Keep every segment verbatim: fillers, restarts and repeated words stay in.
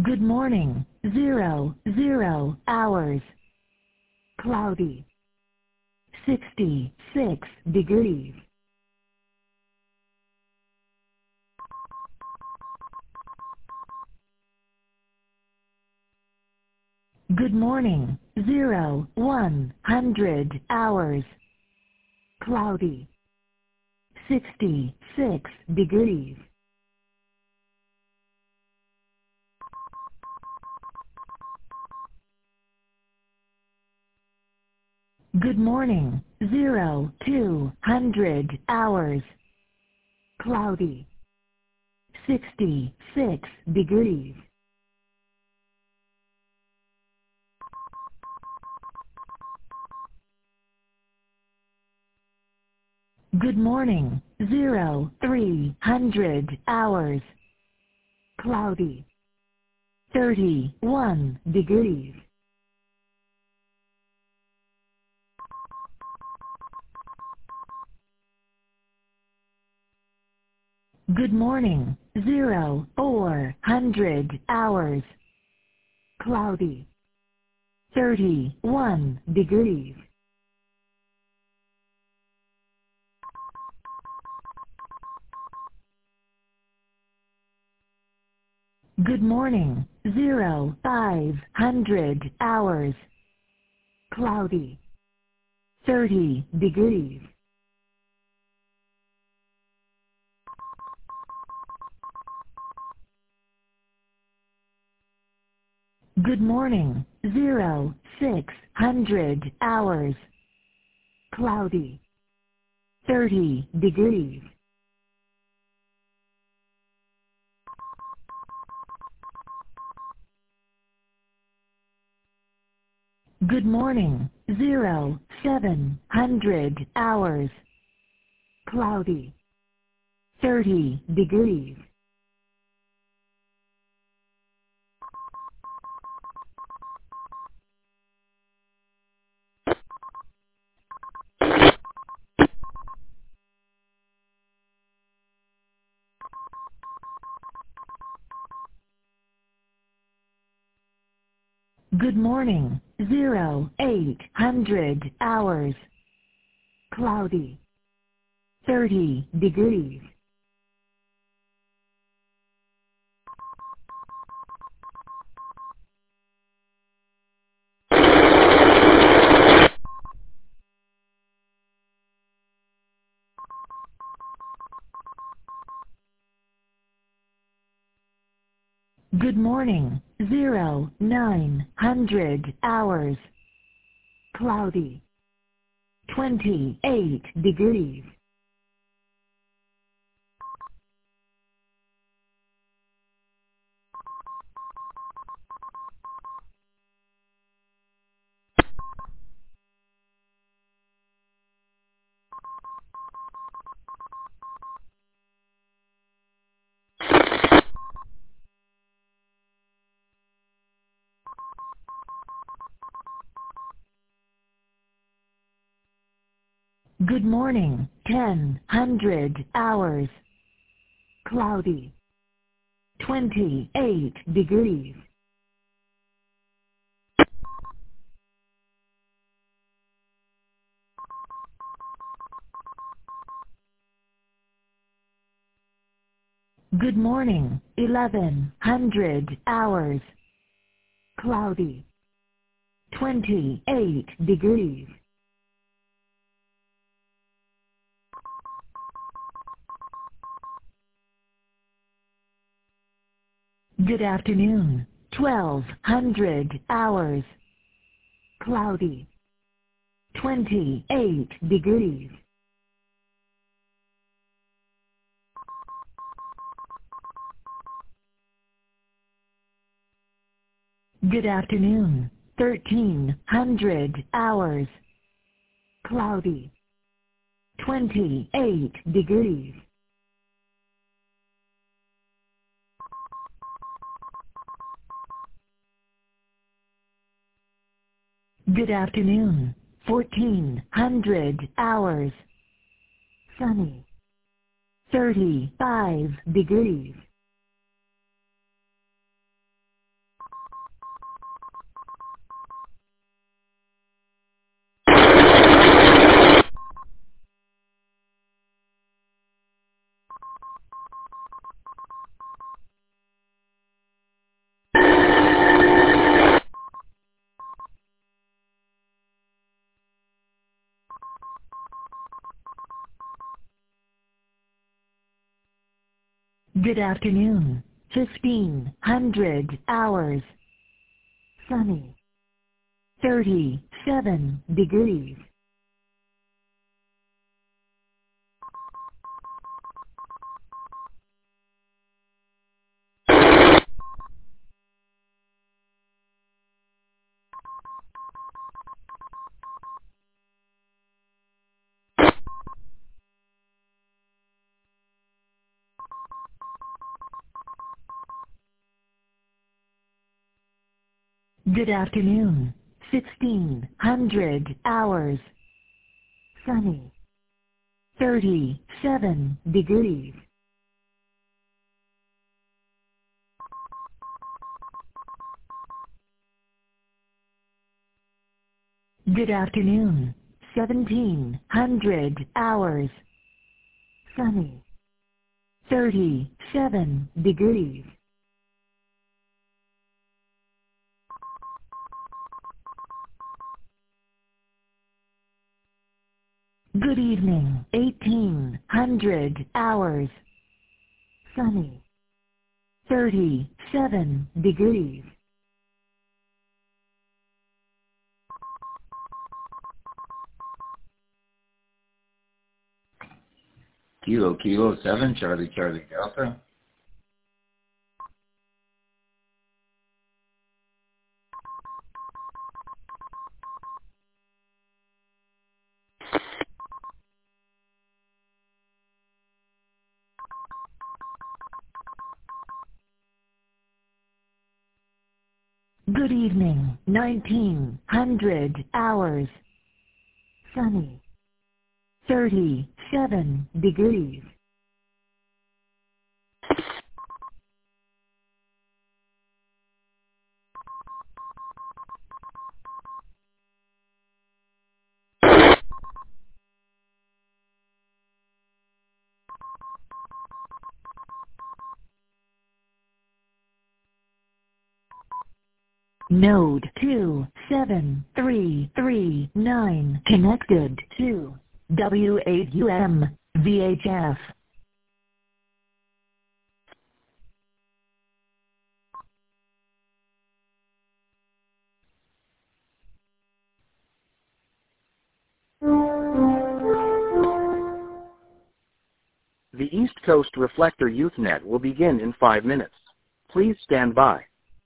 Good morning. Zero, zero hours. Cloudy. Sixty-six degrees. Good morning. Zero, one hundred hours. Cloudy. Sixty-six degrees. Good morning. Zero, two hundred hours. Cloudy. Sixty-six degrees. Good morning. Zero, three hundred hours. Cloudy. Thirty-one degrees. Good morning. Zero, four hundred hours. Cloudy. Thirty-one degrees. Good morning. Zero, five hundred hours. Cloudy. Thirty degrees. Good morning. Zero, six hundred hours. Cloudy. Thirty degrees. Good morning. Zero, seven hundred hours. Cloudy. Thirty degrees. Good morning. Zero, eight hundred hours. Cloudy. Thirty degrees. Good morning. Zero, nine hundred hours. Cloudy. Twenty-eight degrees. Good morning. Ten hundred hours. Cloudy. Twenty-eight degrees. Good morning. Eleven hundred hours. Cloudy. Twenty-eight degrees. Good afternoon. Twelve hundred hours. Cloudy. Twenty-eight degrees. Good afternoon. Thirteen hundred hours. Cloudy. Twenty-eight degrees. Good afternoon. Fourteen hundred hours. Sunny. Thirty-five degrees. Good afternoon. fifteen hundred hours. Sunny. thirty-seven degrees. Good afternoon. sixteen hundred hours. Sunny. thirty-seven degrees. Good afternoon. seventeen hundred hours. Sunny. thirty-seven degrees. Good evening. eighteen hundred hours. Sunny. thirty-seven degrees. Kilo Kilo seven, Charlie Charlie Delta. Good evening. nineteen hundred hours. Sunny. thirty-seven degrees. Node two seven three three nine connected to W eight U M V H F. The East Coast Reflector YouthNet will begin in five minutes. Please stand by.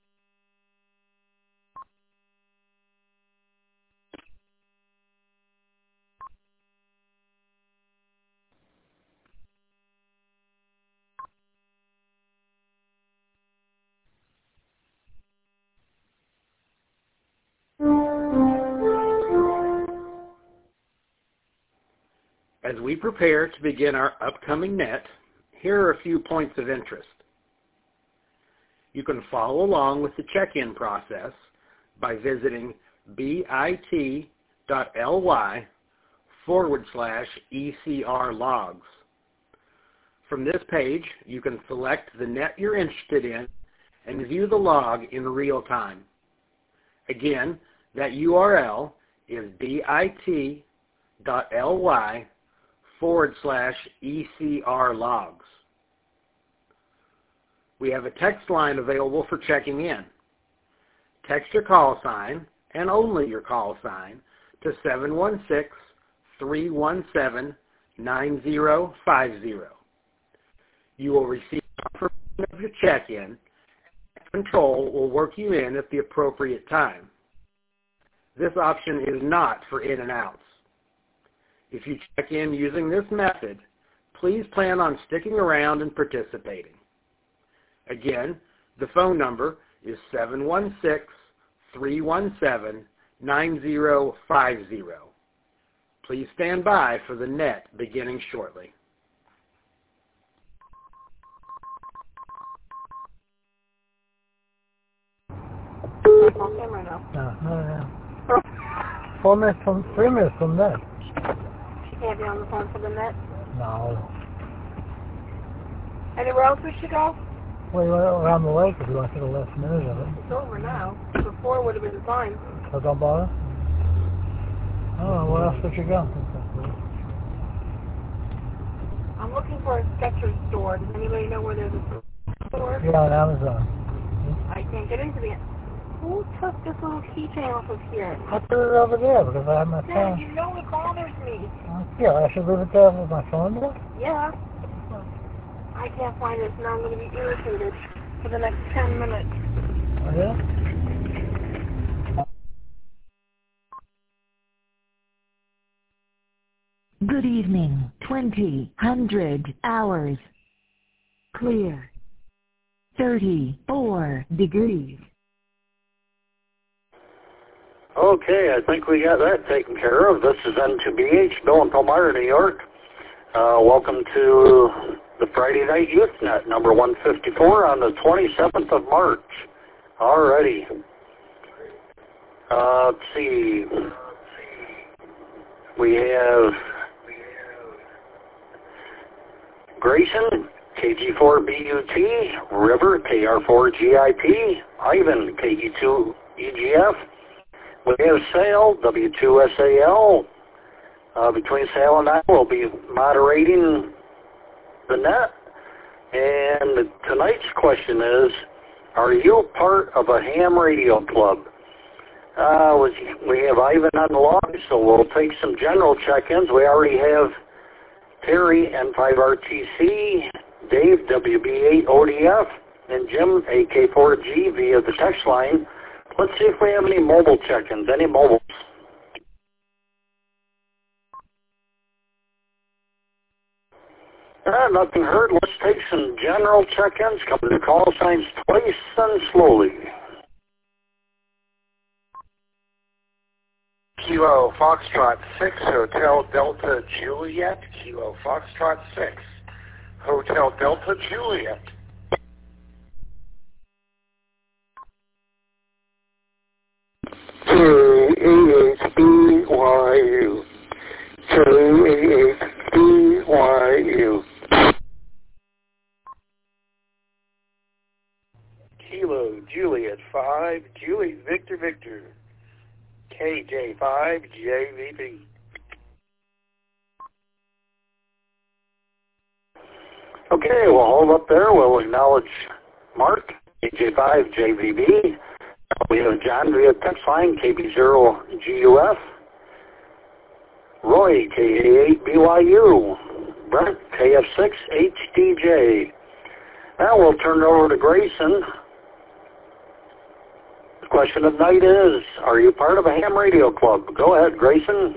As we prepare to begin our upcoming net, here are a few points of interest. You can follow along with the check-in process by visiting bit.ly forward slash ECR logs. From this page, you can select the net you're interested in and view the log in real time. Again, that U R L is bit.ly forward slash ECR logs. We have a text line available for checking in. Text your call sign, and only your call sign, to seven one six, three one seven, nine zero five zero. You will receive confirmation of your check-in. Control will work you in at the appropriate time. This option is not for in and outs. If you check in using this method, please plan on sticking around and participating. Again, the phone number is seven one six, three one seven, nine zero five zero. Please stand by for the net beginning shortly. On camera now. No, no, no. Four minutes from, three minutes from that. She can't be on the phone for the net. No. Anywhere else we should go? We went around the lake if you want to take the last minute of it. It's over now. Before would have been fine. So don't bother? Oh, where else would you go? I'm looking for a Skechers store. Does anybody know where there's a store? Yeah, on Amazon. I can't get into the... Who took this little keychain off of here? I put it over there because I have my Dad, phone. you know it bothers me. Yeah, I should leave it there with my phone there? Yeah. I can't find it, and I'm going to be irritated for the next ten minutes. Oh, yeah? Good evening. twenty hundred hours. Clear. thirty-four degrees. Okay, I think we got that taken care of. This is N two B H, Bill in Palmyra, New York. Uh, welcome to the Friday Night Youth Net, number one fifty-four on the twenty-seventh of March. Alrighty. Uh, let's see. We have Grayson, K G four B U T, River, K R four G I P, Ivan, K E two E G F. We have Sale, W two S A L. Uh, between Sale and I, we'll be moderating the net. And tonight's question is, are you part of a ham radio club? Uh, we have Ivan on the log, so we'll take some general check-ins. We already have Terry, N five R T C, Dave, W B eight O D F, and Jim, A K four G via the text line. Let's see if we have any mobile check-ins, any mobiles. Uh, nothing heard. Let's take some general check-ins. Come to the call signs twice and slowly. Kilo Foxtrot six, Hotel Delta Juliet. Kilo Foxtrot six, Hotel Delta Juliet. K A H B Y U. K A H B Y U. Kilo Juliet five, Julie Victor Victor. K J five, J V B. Okay, we'll hold up there. We'll acknowledge Mark, K J five, J V B. We have John via text line, K B zero G U F. Roy, K A eight B Y U. Brent, K F six H D J. Now we'll turn it over to Grayson. The question of the night is, are you part of a ham radio club? Go ahead, Grayson.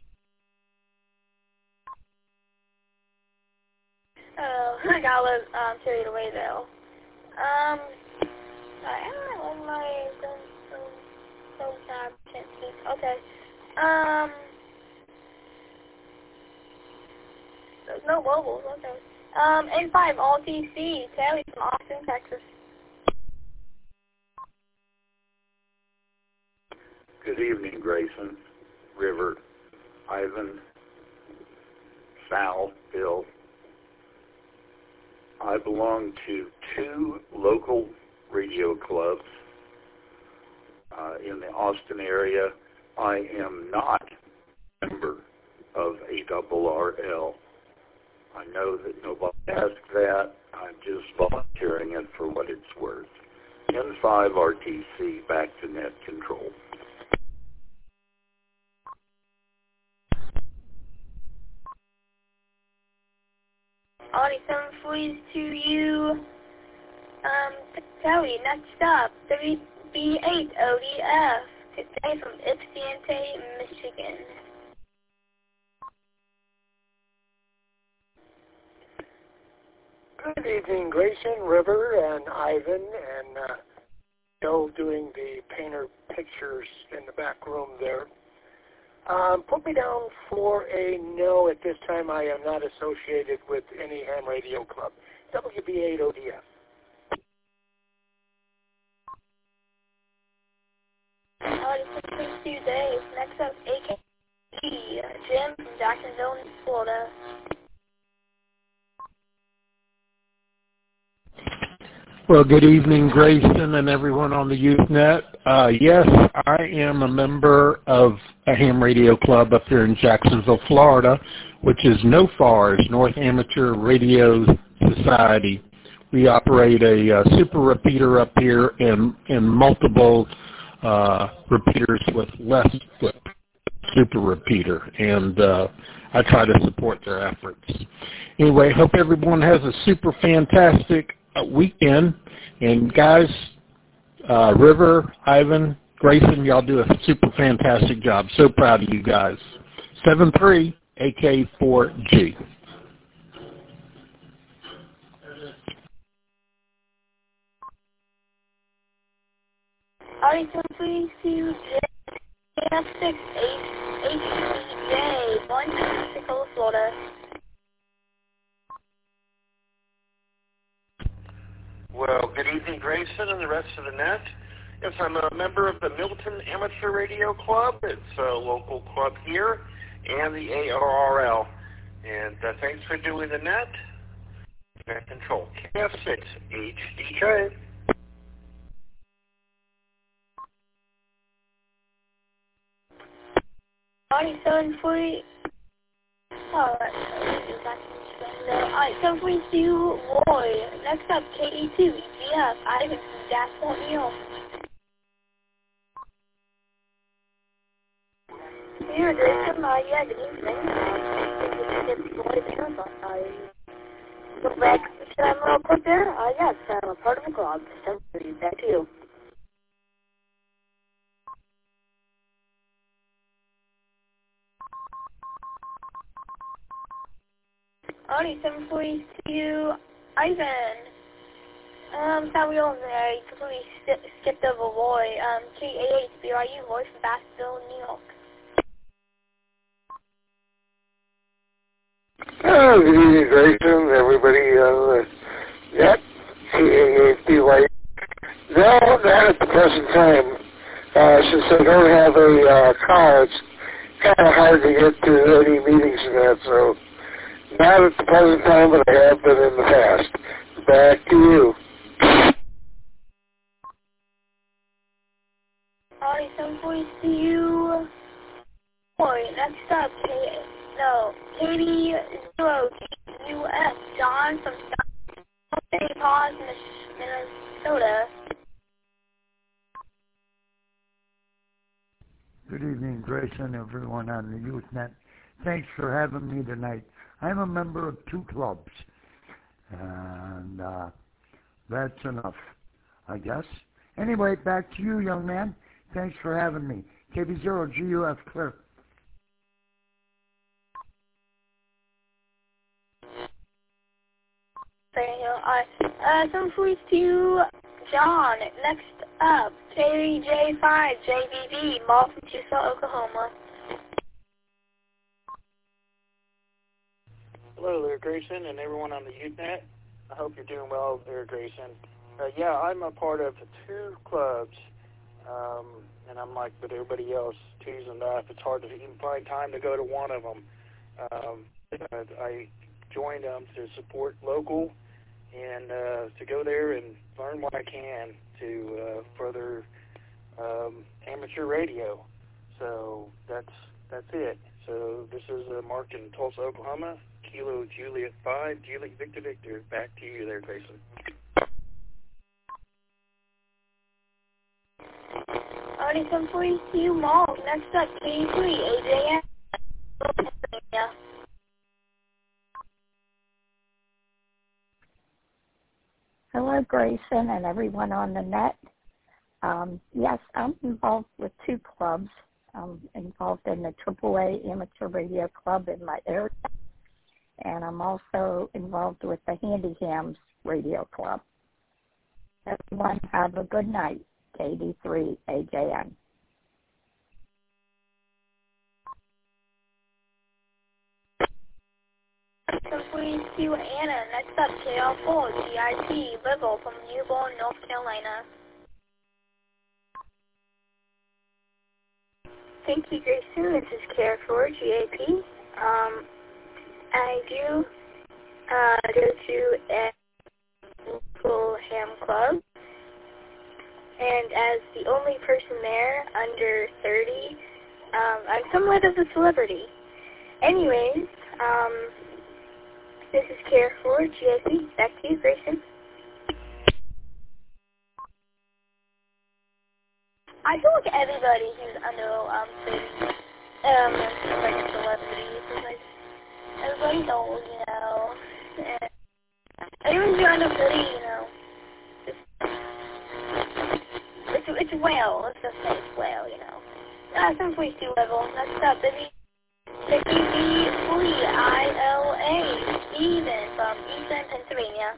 Oh, I got to um, carried away though. Um, I don't know my so so sad chances. Okay. Um, there's no mobiles. Okay. Um, N five all T C. Tally from Austin, Texas. Good evening, Grayson, River, Ivan, Sal, Bill. I belong to two local radio clubs uh, in the Austin area. I am not a member of A R R L. I know that nobody asked that. I'm just volunteering it for what it's worth. N five R T C, back to net control. Audi seven forties to you. Um, Tally, next up, W B eight O D F. Today from Ypsilanti, Michigan. Good evening, Grayson, River, and Ivan, and uh, Bill doing the painter pictures in the back room there. Um, put me down for a no at this time. I am not associated with any ham radio club. W B eight O D F. Audi six two Dave. Next up, A K G. Uh, Jim from Jacksonville, Florida. Well, good evening, Grayson and everyone on the Usenet. Uh, yes, I am a member of a ham radio club up here in Jacksonville, Florida, which is NOFARS, North Amateur Radio Society. We operate a uh, super repeater up here and, and multiple uh, repeaters with less with super repeater, and uh, I try to support their efforts. Anyway, hope everyone has a super fantastic uh, weekend. And guys, uh, River, Ivan, Grayson, y'all do a super fantastic job. So proud of you guys. seven three A K four G. Alright, so please to J F six H H J one Pensacola, Florida. Well, good evening, Grayson and the rest of the net. Yes, I'm a member of the Milton Amateur Radio Club. It's a local club here, and the A R R L. And uh, thanks for doing the net. Net control. K F six H D J. Alright, seven forty. Alright, Alright, seven forty-two, Roy. Next up, K E two, E G F, Ivan from Jasper, New York. Here, Grayson, uh, yeah, good evening. Uh, look back to that real quick there. Uh, yes, I'm a part of the club. seven thirty, back to you. Alright, seven forty-two, Ivan. Um, how we all there? You completely sk skipped over Roy. Um, K A H B R U, Roy from Bassville, New York. Oh, good evening, Grayson, everybody. Uh, yep, K A H B Y. No, not at the present time. Uh, since I don't have a uh, car, it's kind of hard to get to any meetings and that, so not at the present time, but I have been in the past. Back to you. Alright, seven forty-two, Roy. Next up, K no, K D zero U S, John from Saint Paul, Minnesota. Good evening, Grayson, everyone on the Usenet. Thanks for having me tonight. I'm a member of two clubs, and uh, that's enough, I guess. Anyway, back to you, young man. Thanks for having me. K B zero G U F, clear. Thank you. Alright, uh, seven forty-two, John. Next up, K J five, J B B, Mall from Tucson, Oklahoma. Hello there, Grayson, and everyone on the Usenet. I hope you're doing well there, Grayson. Uh, yeah, I'm a part of two clubs, um, and I'm like with everybody else, twos and off. It's hard to even find time to go to one of them. Um, I joined them to support local and uh, to go there and learn what I can to uh, further um, amateur radio. So that's that's it. So this is uh, Mark in Tulsa, Oklahoma. Kilo Juliet five, Juliet Victor Victor. Back to you there, Grayson. Alright, seven forty-two, Mall. Next up, K three, A J M, Pennsylvania. Hello, Grayson, and everyone on the net. Um, yes, I'm involved with two clubs. I'm involved in the triple A Amateur Radio Club in my area, and I'm also involved with the Handy Hams Radio Club. Everyone have a good night. K D three A J N. seven forty-two, Anna. Next up, K L four, G I P, Liverpool from Newborn, North Carolina. Thank you, Grayson. This is K L four, G I P. Um, I do uh, go to a local Ham Club. And as the only person there under thirty, um, I'm somewhat of a celebrity. Anyways, um, this is K R four G I P. Back to you, Grayson. I feel like everybody who's under um thirty, um, is like a celebrity. It's like everybody's old, you know. And anyone who's under thirty, you know, it's it's, it's whale. Let's just say it's whale, you know. Ah, seven forty-two level. Next up, baby. The B B three I L A, Steven from Eastern Pennsylvania.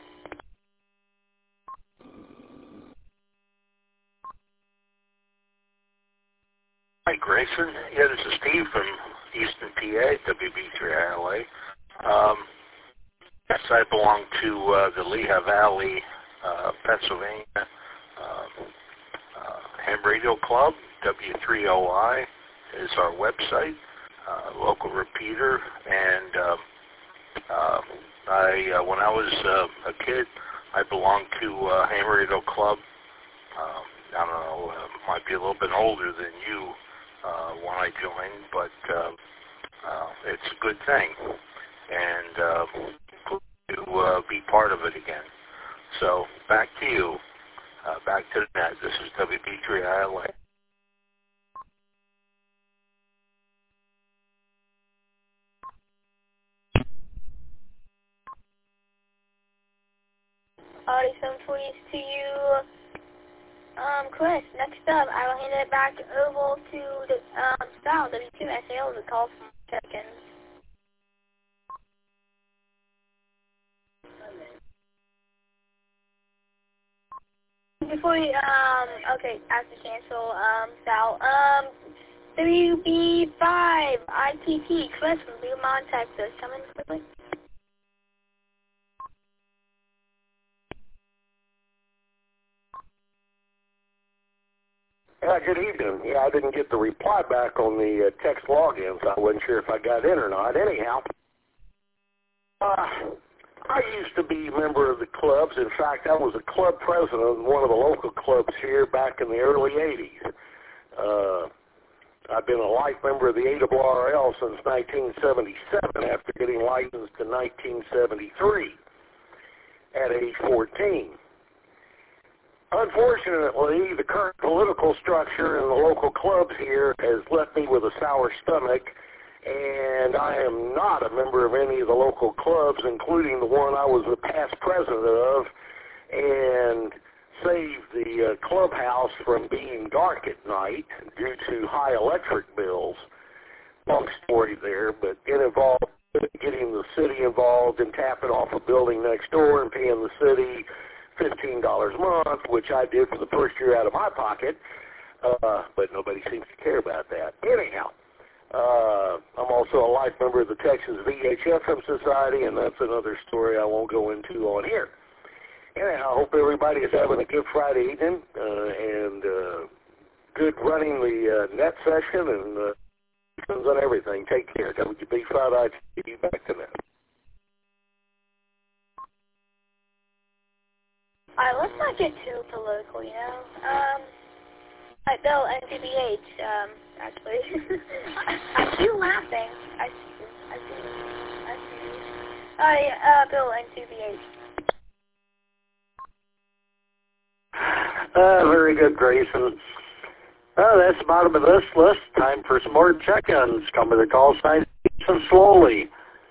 Hi, Grayson. Yeah, this is Steve from Eastern P A, W B three I L A. Um, yes, I belong to uh, the Lehigh Valley, uh, Pennsylvania um, uh, Ham Radio Club. W three O I is our website, uh, local repeater, and um, uh, I, uh, when I was uh, a kid, I belonged to uh, Ham Radio Club. Um, I don't know, uh, might be a little bit older than you. Uh, when I joined, but uh, uh, it's a good thing, and uh, to uh, be part of it again. So back to you, uh, back to the net. This is W B three I L A. Alright, some please to you. Um, Chris, next up, I will hand it back over to the, um, Sal, W two S A L, the call from Chickens. Before you, um, okay, I have to cancel, um, Sal, um, W B five I T T, Chris from Beaumont, Texas, come in quickly. Yeah, good evening. Yeah, I didn't get the reply back on the uh, text login, so I wasn't sure if I got in or not. Anyhow, uh, I used to be a member of the clubs. In fact, I was a club president of one of the local clubs here back in the early eighties. Uh, I've been a life member of the A R R L since nineteen seventy-seven after getting licensed in nineteen seventy-three at age fourteen. Unfortunately, the current political structure in the local clubs here has left me with a sour stomach, and I am not a member of any of the local clubs, including the one I was the past president of, and saved the uh, clubhouse from being dark at night due to high electric bills. Long story there, but it involved getting the city involved and tapping off a building next door and paying the city fifteen dollars a month, which I did for the first year out of my pocket, uh, but nobody seems to care about that. Anyhow, uh, I'm also a life member of the Texas V H F M Society, and that's another story I won't go into on here. Anyhow, I hope everybody is having a good Friday evening uh, and uh, good running the uh, net session and uh, on everything. Take care. W B five I T, back to that. Alright, let's not get too political, you know. Um, I, Bill, N T B H, um, actually. I, I see you laughing. I see you. I see you. I see you. Alright, uh, Bill, N T B H. Uh, very good, Grayson. Uh, that's the bottom of this list. Time for some more check-ins. Come to the call sign and slowly.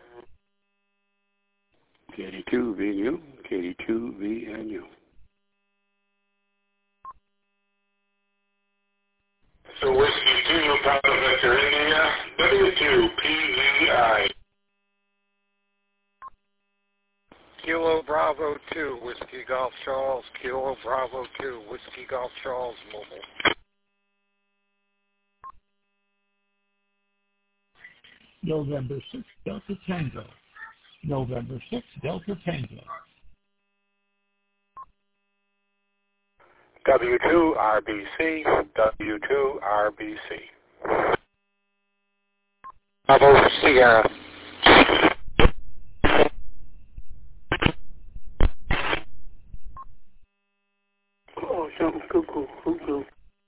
K D two V N U, K D two V N U. So Whiskey two, Papa Victor India, W two P V I. Kilo Bravo two, Whiskey Golf Charles, Kilo Bravo two, Whiskey Golf Charles Mobile. November sixth, Delta Tango. November sixth, Delta Tango. W two R B C, W two R B C. Bravo Sierra. something cuckoo, cuckoo.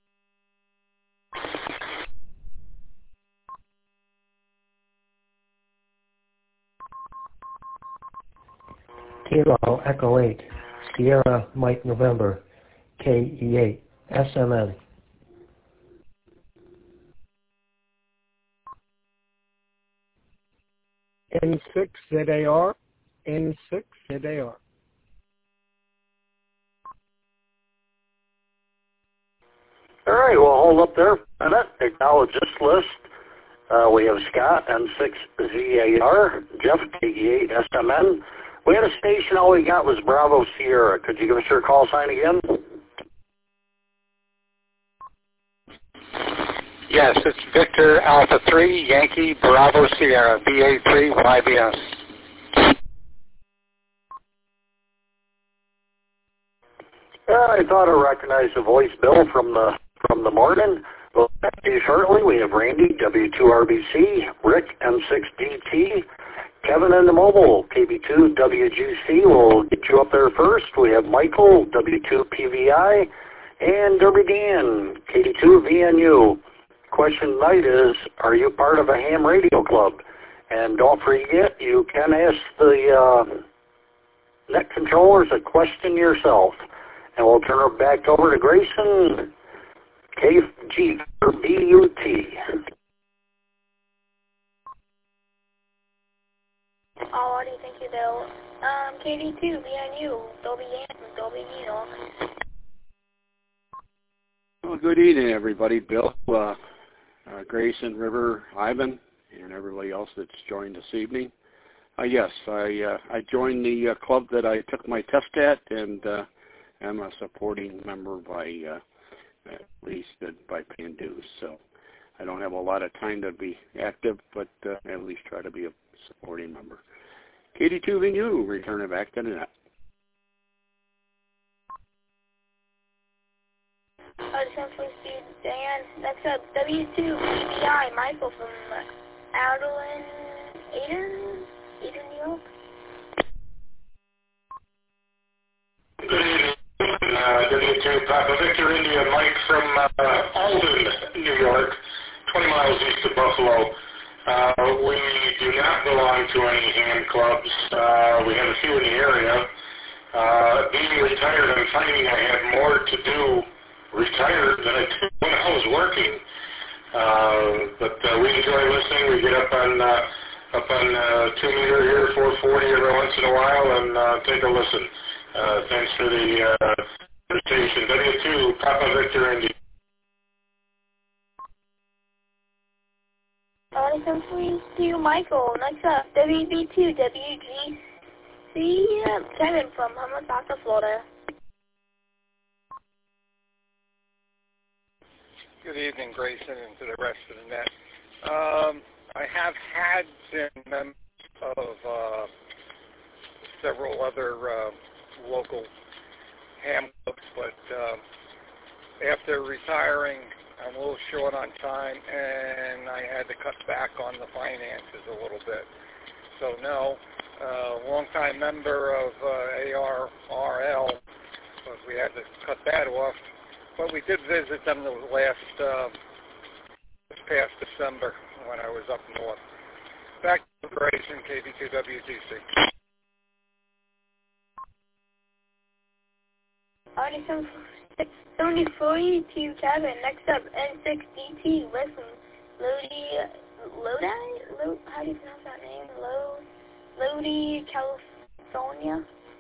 Kilo Echo eight, Sierra Mike November, K E eight, S M N. N six Z A R, N six Z A R. All right, well, hold up there for a minute. Acknowledge this list. Uh, we have Scott, N six Z A R, Jeff, K E eight, S M N. We had a station, all we got was Bravo Sierra. Could you give us your call sign again? Yes, it's Victor Alpha three, Yankee, Bravo Sierra, B A three, Y B S. Uh, I thought I recognized the voice, Bill, from the from the morning. Well, back to you shortly. We have Randy, W two R B C, Rick, M six D T, Kevin in the mobile, K B two W G C. We'll get you up there first. We have Michael, W two P V I, and Derby Dan, K D two V N U. Question tonight is, are you part of a ham radio club? And don't forget, you can ask the uh, net controllers a question yourself. And we'll turn it back over to Grayson, K G B U T. Alrighty, thank you, Bill. Um, K D two, V N U, Dolby Yan, Dolby New York. Well, good evening, everybody. Bill, uh, uh, Grayson, River, Ivan, and everybody else that's joined this evening. Uh, yes, I uh, I joined the uh, club that I took my test at, and uh, I'm a supporting member by uh, at least uh, by paying dues. So I don't have a lot of time to be active, but uh, at least try to be a supporting member. K D two V N U, return it back to the net. Uh, Central Speed Dan. Next up, W two P V I, Michael from Adeline, Aiden, Aiden, New York. Good evening. Uh, W two Papa Victor India, Mike from uh, Alden, New York, twenty miles east of Buffalo. Uh, we do not belong to any hand clubs. Uh, we have a few in the area. Uh, being retired, I'm finding I have more to do retired than I did when I was working. Uh, but uh, we enjoy listening. We get up on uh, up on uh, two meter here, four forty every once in a while, and uh, take a listen. Uh, thanks for the uh, invitation. W two Papa Victor India. Awesome, please to Michael. Next up, W B two W G C, Kevin from Homosassa, Florida. Good evening, Grayson, and to the rest of the net. Um, I have had been members of uh, several other uh, local ham clubs, but uh, after retiring, I'm a little short on time, and I had to cut back on the finances a little bit. So no, uh, longtime member of uh, A R R L, but we had to cut that off. But we did visit them the last, uh, this past December when I was up north. Back to Grayson, K B two W G C. Awesome, seventy-four to Kevin. Next up, N six D T, listen, Lodi, Lodi? Lodi? How do you pronounce that name? Lo, Lodi, California.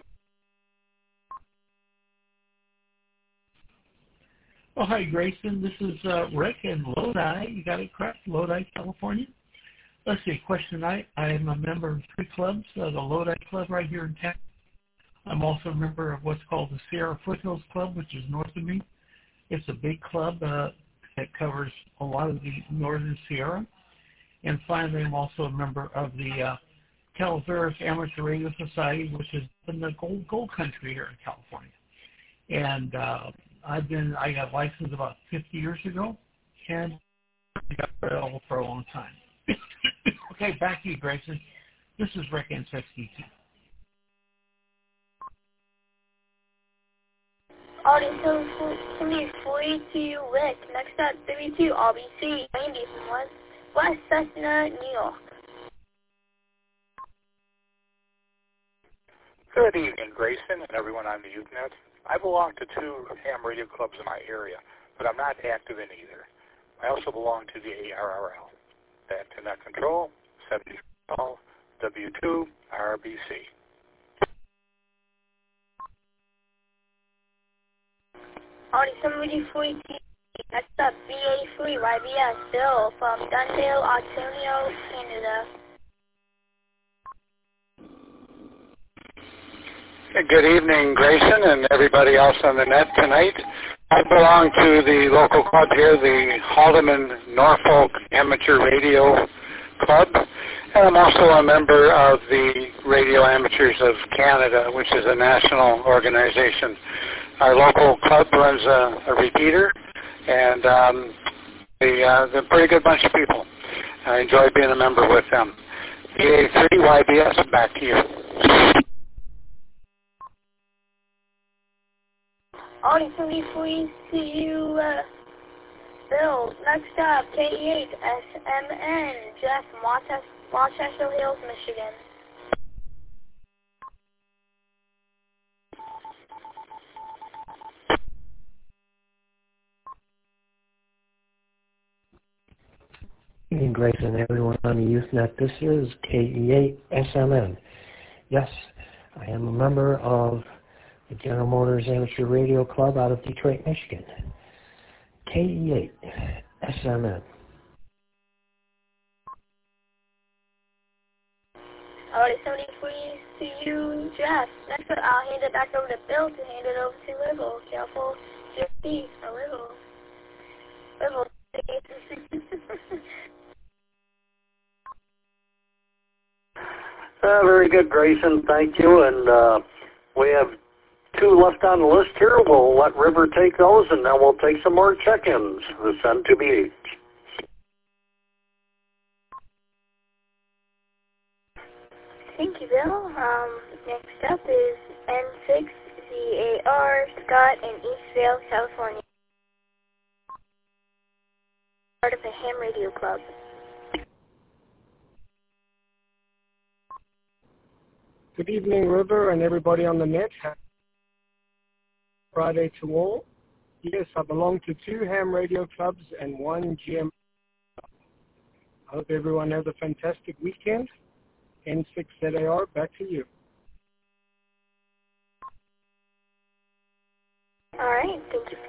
Oh, hi, Grayson. This is uh, Rick in Lodi. You got it correct, Lodi, California. Let's see, question tonight. I am a member of three clubs, uh, the Lodi Club right here in town. I'm also a member of what's called the Sierra Foothills Club, which is north of me. It's a big club uh, that covers a lot of the northern Sierra. And finally, I'm also a member of the uh, Calaveras Amateur Radio Society, which is in the gold, gold country here in California. And uh, I've been, I got licensed about fifty years ago, and I got available for a long time. Okay, back to you, Grayson. This is Rick N six D T. Audio three forty-two Rick. Next up, thirty-two R B C, Randy from West, West Cessna, New York. Good evening, Grayson, and everyone on the Usenet. I belong to two ham radio clubs in my area, but I'm not active in either. I also belong to the A R R L. That's Net Control, seventy W two R B C. Audio three forty-two. Next up, B eighty-three Y B S, Bill from Dundale, Ontario, Canada. Good evening, Grayson, and everybody else on the net tonight. I belong to the local club here, the Haldeman Norfolk Amateur Radio Club, and I'm also a member of the Radio Amateurs of Canada, which is a national organization. Our local club runs a, a repeater, and um, they, uh, they're a pretty good bunch of people. I enjoy being a member with them. B A three Y B S, back to you. Audio three forty-two, uh, Bill. Next up, K eight S M N, Jeff from Rochester Hills, Michigan. Evening, Grace, and everyone on the Usenet. This is K E eight S M N. Yes, I am a member of the General Motors Amateur Radio Club out of Detroit, Michigan. K E eight S M N. Alright, seventy for you, Jeff. Next up, I'll hand it back over to Bill to hand it over to Rivel. Careful, G P or Rivel. Rivel. uh, very good, Grayson. Thank you. And uh, we have two left on the list here. We'll let River take those, and then we'll take some more check-ins. The send to B H. Thank you, Bill. Um, next up is N six Z A R, Scott in Eastvale, California. Part of the Ham Radio Club. Good evening, River, and everybody on the net. Friday to all. Yes, I belong to two ham radio clubs and one G M. I hope everyone has a fantastic weekend. N six Z A R, back to you. All right, thank you.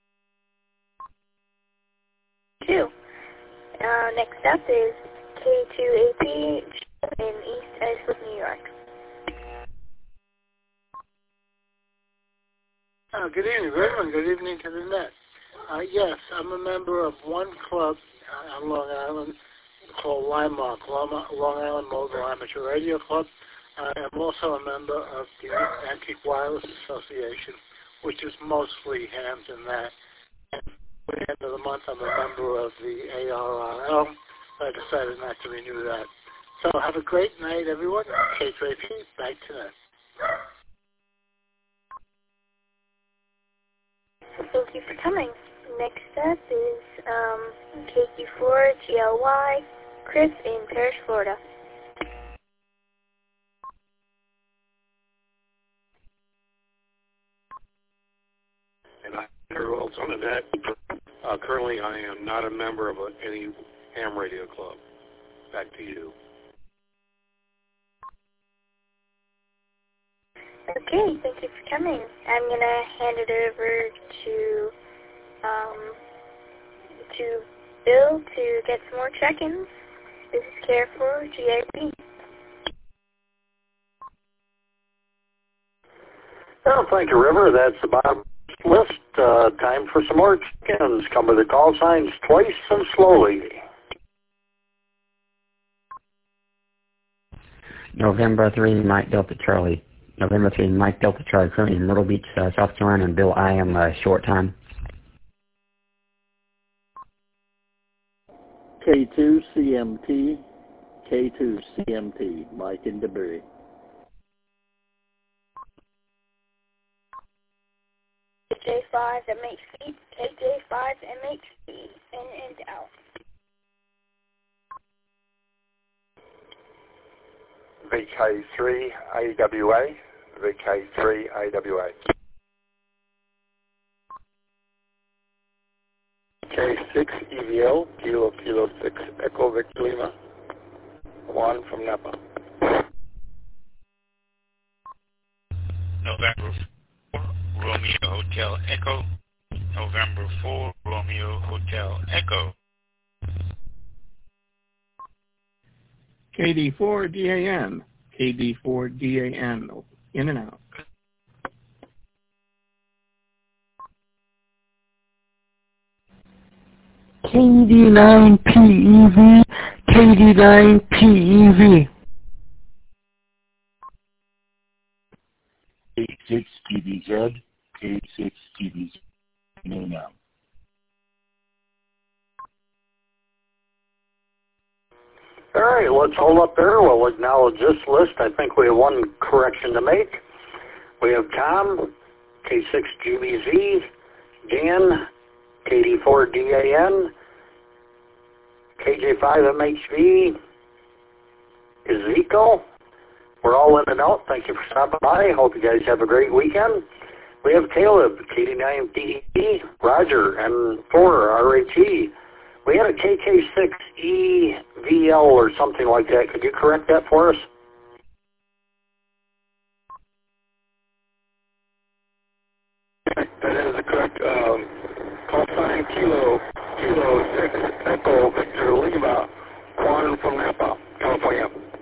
Two. Uh, next up is K two A P in East Islip, New York. Uh, good evening, everyone. Good evening to the net. Uh, yes, I'm a member of one club uh, on Long Island called Limemark, Long Island Mobile Amateur Radio Club. I am also a member of the Antique Wireless Association, which is mostly hams and that. And at the end of the month, I'm a member of the A R R L. I decided not to renew that. So have a great night, everyone. K two A P, back to that. Thank you for coming. Next up is um, K Q four G L Y, Chris in Parrish, Florida. And I'm Harold on the net. Uh, currently, I am not a member of a, any ham radio club. Back to you. Okay, thank you for coming. I'm going to hand it over to um, to Bill to get some more check-ins. This is Care for G I P. Well, thank you, River. That's about the list. Uh, time for some more check-ins. Come with the call signs twice and slowly. November three, Mike Delta Charlie. November three, Mike Delta Charlie, currently in Myrtle Beach, uh, South Carolina, and Bill, I am uh, short time. K two C M T, K two C M T, Mike in DeBerry. five M H V, K J five M H V, in and out. V K three A W A, V K three A W A. K six E V L, Kilo Kilo six Echo Victor Lima, Juan from Napa. November four, Romeo Hotel Echo, November four, Romeo Hotel Echo. K D four D A N, K D four D A N, in and out. K D nine P E V, K D nine P E V. K six T B Z, K six T B Z, in and out. All right, let's hold up there. We'll acknowledge this list. I think we have one correction to make. We have Tom, K six G B Z, Dan, K D four D A N, K J five M H V, Ezekiel. We're all in and out. Thank you for stopping by. Hope you guys have a great weekend. We have Caleb, K D nine D E, Roger, M four R H E. We had a K K six E V L or something like that. Could you correct that for us? That is the correct um, call sign Kilo, Kilo six Echo Victor Lima, Juan from Napa, California.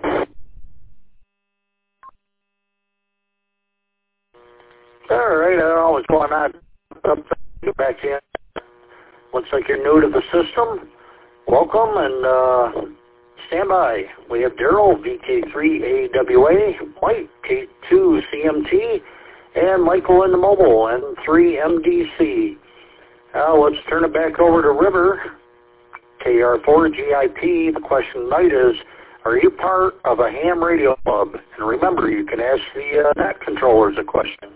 All right, I don't know what's going on. Get back in. Looks like you're new to the system. Welcome and uh, stand by. We have Daryl, V K three A W A, Mike, K two C M T, and Michael in the mobile, N three M D C. Uh, let's turn it back over to River, K R four G I P. The question tonight is, are you part of a ham radio club? And remember, you can ask the uh, net controllers a question.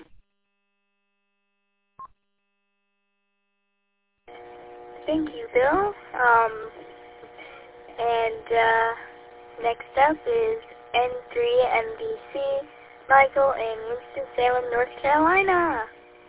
Thank you, Bill. Um, and uh, next up is N three M D C, Michael in Winston-Salem, North Carolina.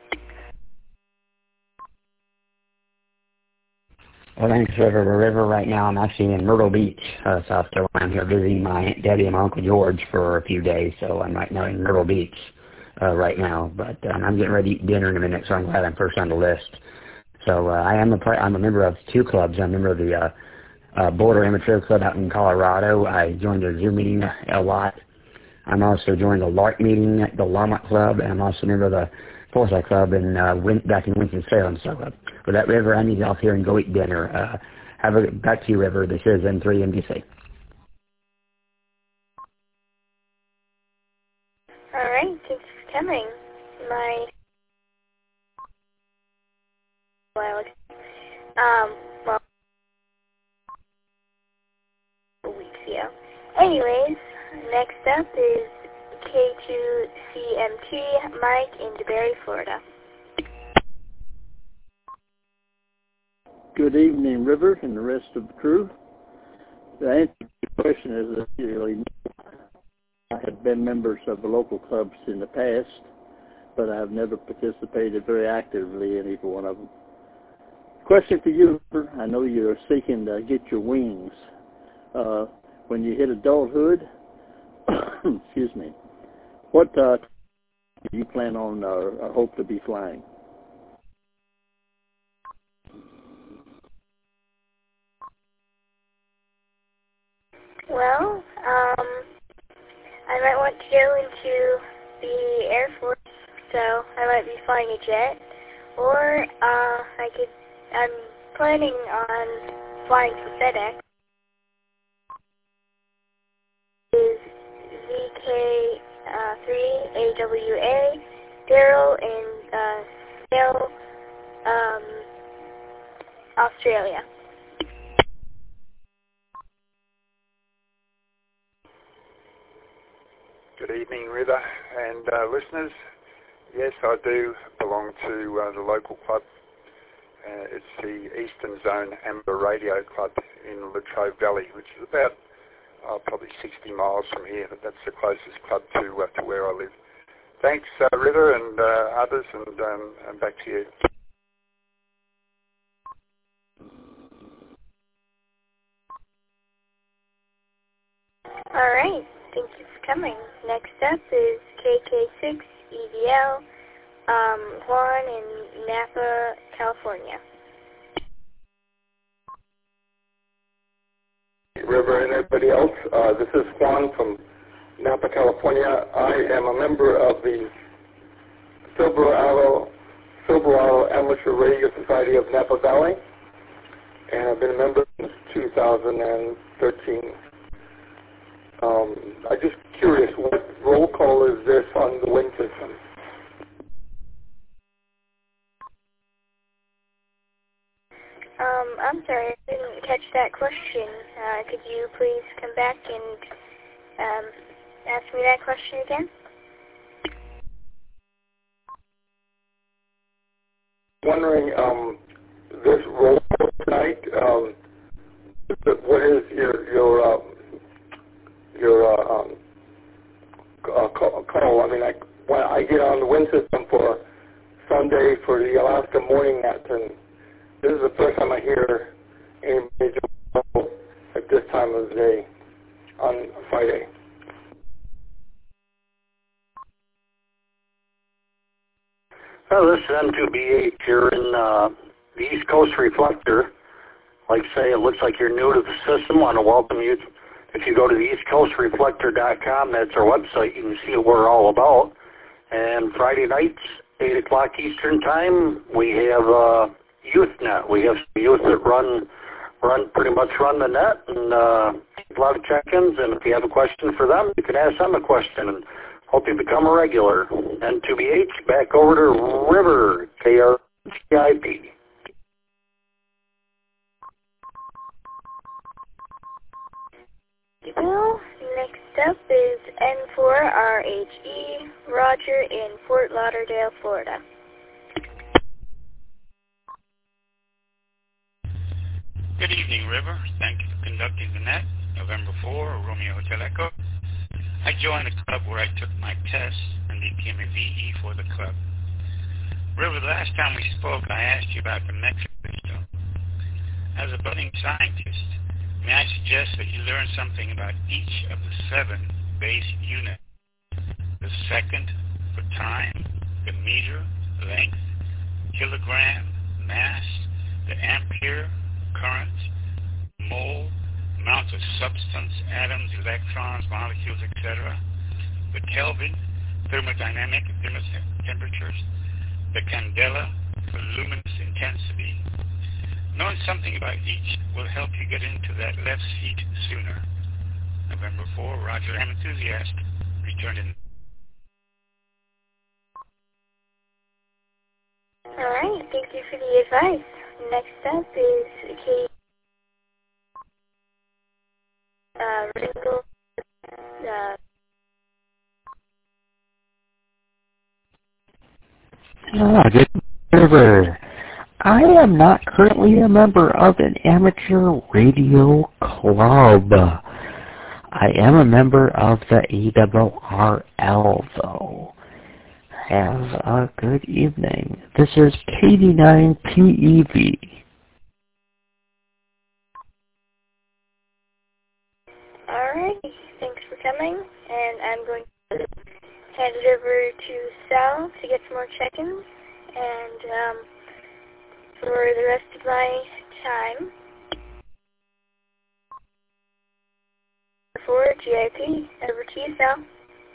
Well, thanks, River. The River right now, I'm actually in Myrtle Beach, uh, South Carolina. I'm here visiting my Aunt Debbie and my Uncle George for a few days, so I'm right now in Myrtle Beach uh, right now. But um, I'm getting ready to eat dinner in a minute, so I'm glad I'm first on the list. So uh, I am a part, I'm a member of two clubs. I'm a member of the uh, uh, Boulder Amateur Club out in Colorado. I joined the Zoom meeting a lot. I'm also joined the LARC meeting at the Larmont Club, and I'm also a member of the Foresight Club in, uh, Win- back in Winston-Salem. So uh, for that, River, I need you off here and go eat dinner. Uh, have a back to you, River. This is N three M D C. All right, thanks for coming. My Well, um, well, weeks ago. Anyways, next up is K two C M T, Mike in DeBerry, Florida. Good evening, River, and the rest of the crew. The answer to the question is that you really know. I have been members of the local clubs in the past, but I have never participated very actively in either one of them. Question for you, I know you're seeking to get your wings. Uh, when you hit adulthood, excuse me, what uh, do you plan on or, or hope to be flying? Well, um, I might want to go into the Air Force, so I might be flying a jet, or uh, I could. I'm planning on flying for FedEx. Is V K three A W A, Daryl in uh, Sale, um, Australia. Good evening, River and uh, listeners. Yes, I do belong to uh, the local club. Uh, it's the Eastern Zone Amber Radio Club in Latrobe Valley, which is about uh, probably sixty miles from here. That's the closest club to uh, to where I live. Thanks, uh, River, and uh, others, and, um, and back to you. All right. Thank you for coming. Next up is K K six E V L, um, Juan in Napa, California. River and everybody else, uh, this is Juan from Napa, California. I am a member of the Silverado, Silverado Amateur Radio Society of Napa Valley, and I've been a member since two thousand thirteen. Um, I'm just curious, what roll call is this on the wind system? Um, I'm sorry, I didn't catch that question. Uh, could you please come back and um, ask me that question again? Wondering, um, this roll call tonight, um, what is your your uh, your uh, um, uh, call? I mean, I, when I get on the wind system for Sunday for the Alaska Morning Net, and this is the first time I hear any major call at this time of the day on Friday. Well, this is M two B H. You're in uh, the East Coast Reflector. Like I say, it looks like you're new to the system. I want to welcome you. If you go to the east coast reflector dot com, that's our website. You can see what we're all about. And Friday nights, eight o'clock Eastern Time, we have uh, YouthNet. We have some youth that run, run pretty much run the net, and uh, a lot of check-ins. And if you have a question for them, you can ask them a question. And hope you become a regular. M two B H, back over to River, K R C I P. Well, next up is N four R H E, Roger in Fort Lauderdale, Florida. Good evening, River. Thank you for conducting the net. November fourth, Romeo Hotel Echo. I joined the club where I took my test and became a V E for the club. River, the last time we spoke, I asked you about the metric system. As a budding scientist, may I suggest that you learn something about each of the seven base units? The second for time, the meter, length, kilogram, mass, the ampere, current, mole, amount of substance, atoms, electrons, molecules, et cetera, the Kelvin, thermodynamic temperatures, the candela, for luminous intensity. Knowing something about each will help you get into that left seat sooner. November fourth, Roger M. Enthusiast, returned in. All right, thank you for the advice. Next up is Katie uh, Ringo. Uh, Ah, good River. I am not currently a member of an amateur radio club. I am a member of the E W R L, though. Have a good evening. This is K D nine P E V. Alright, thanks for coming, and I'm going to hand it over to Sal to get some more check-ins, and um, for the rest of my time, for G I P, over to you, Sal.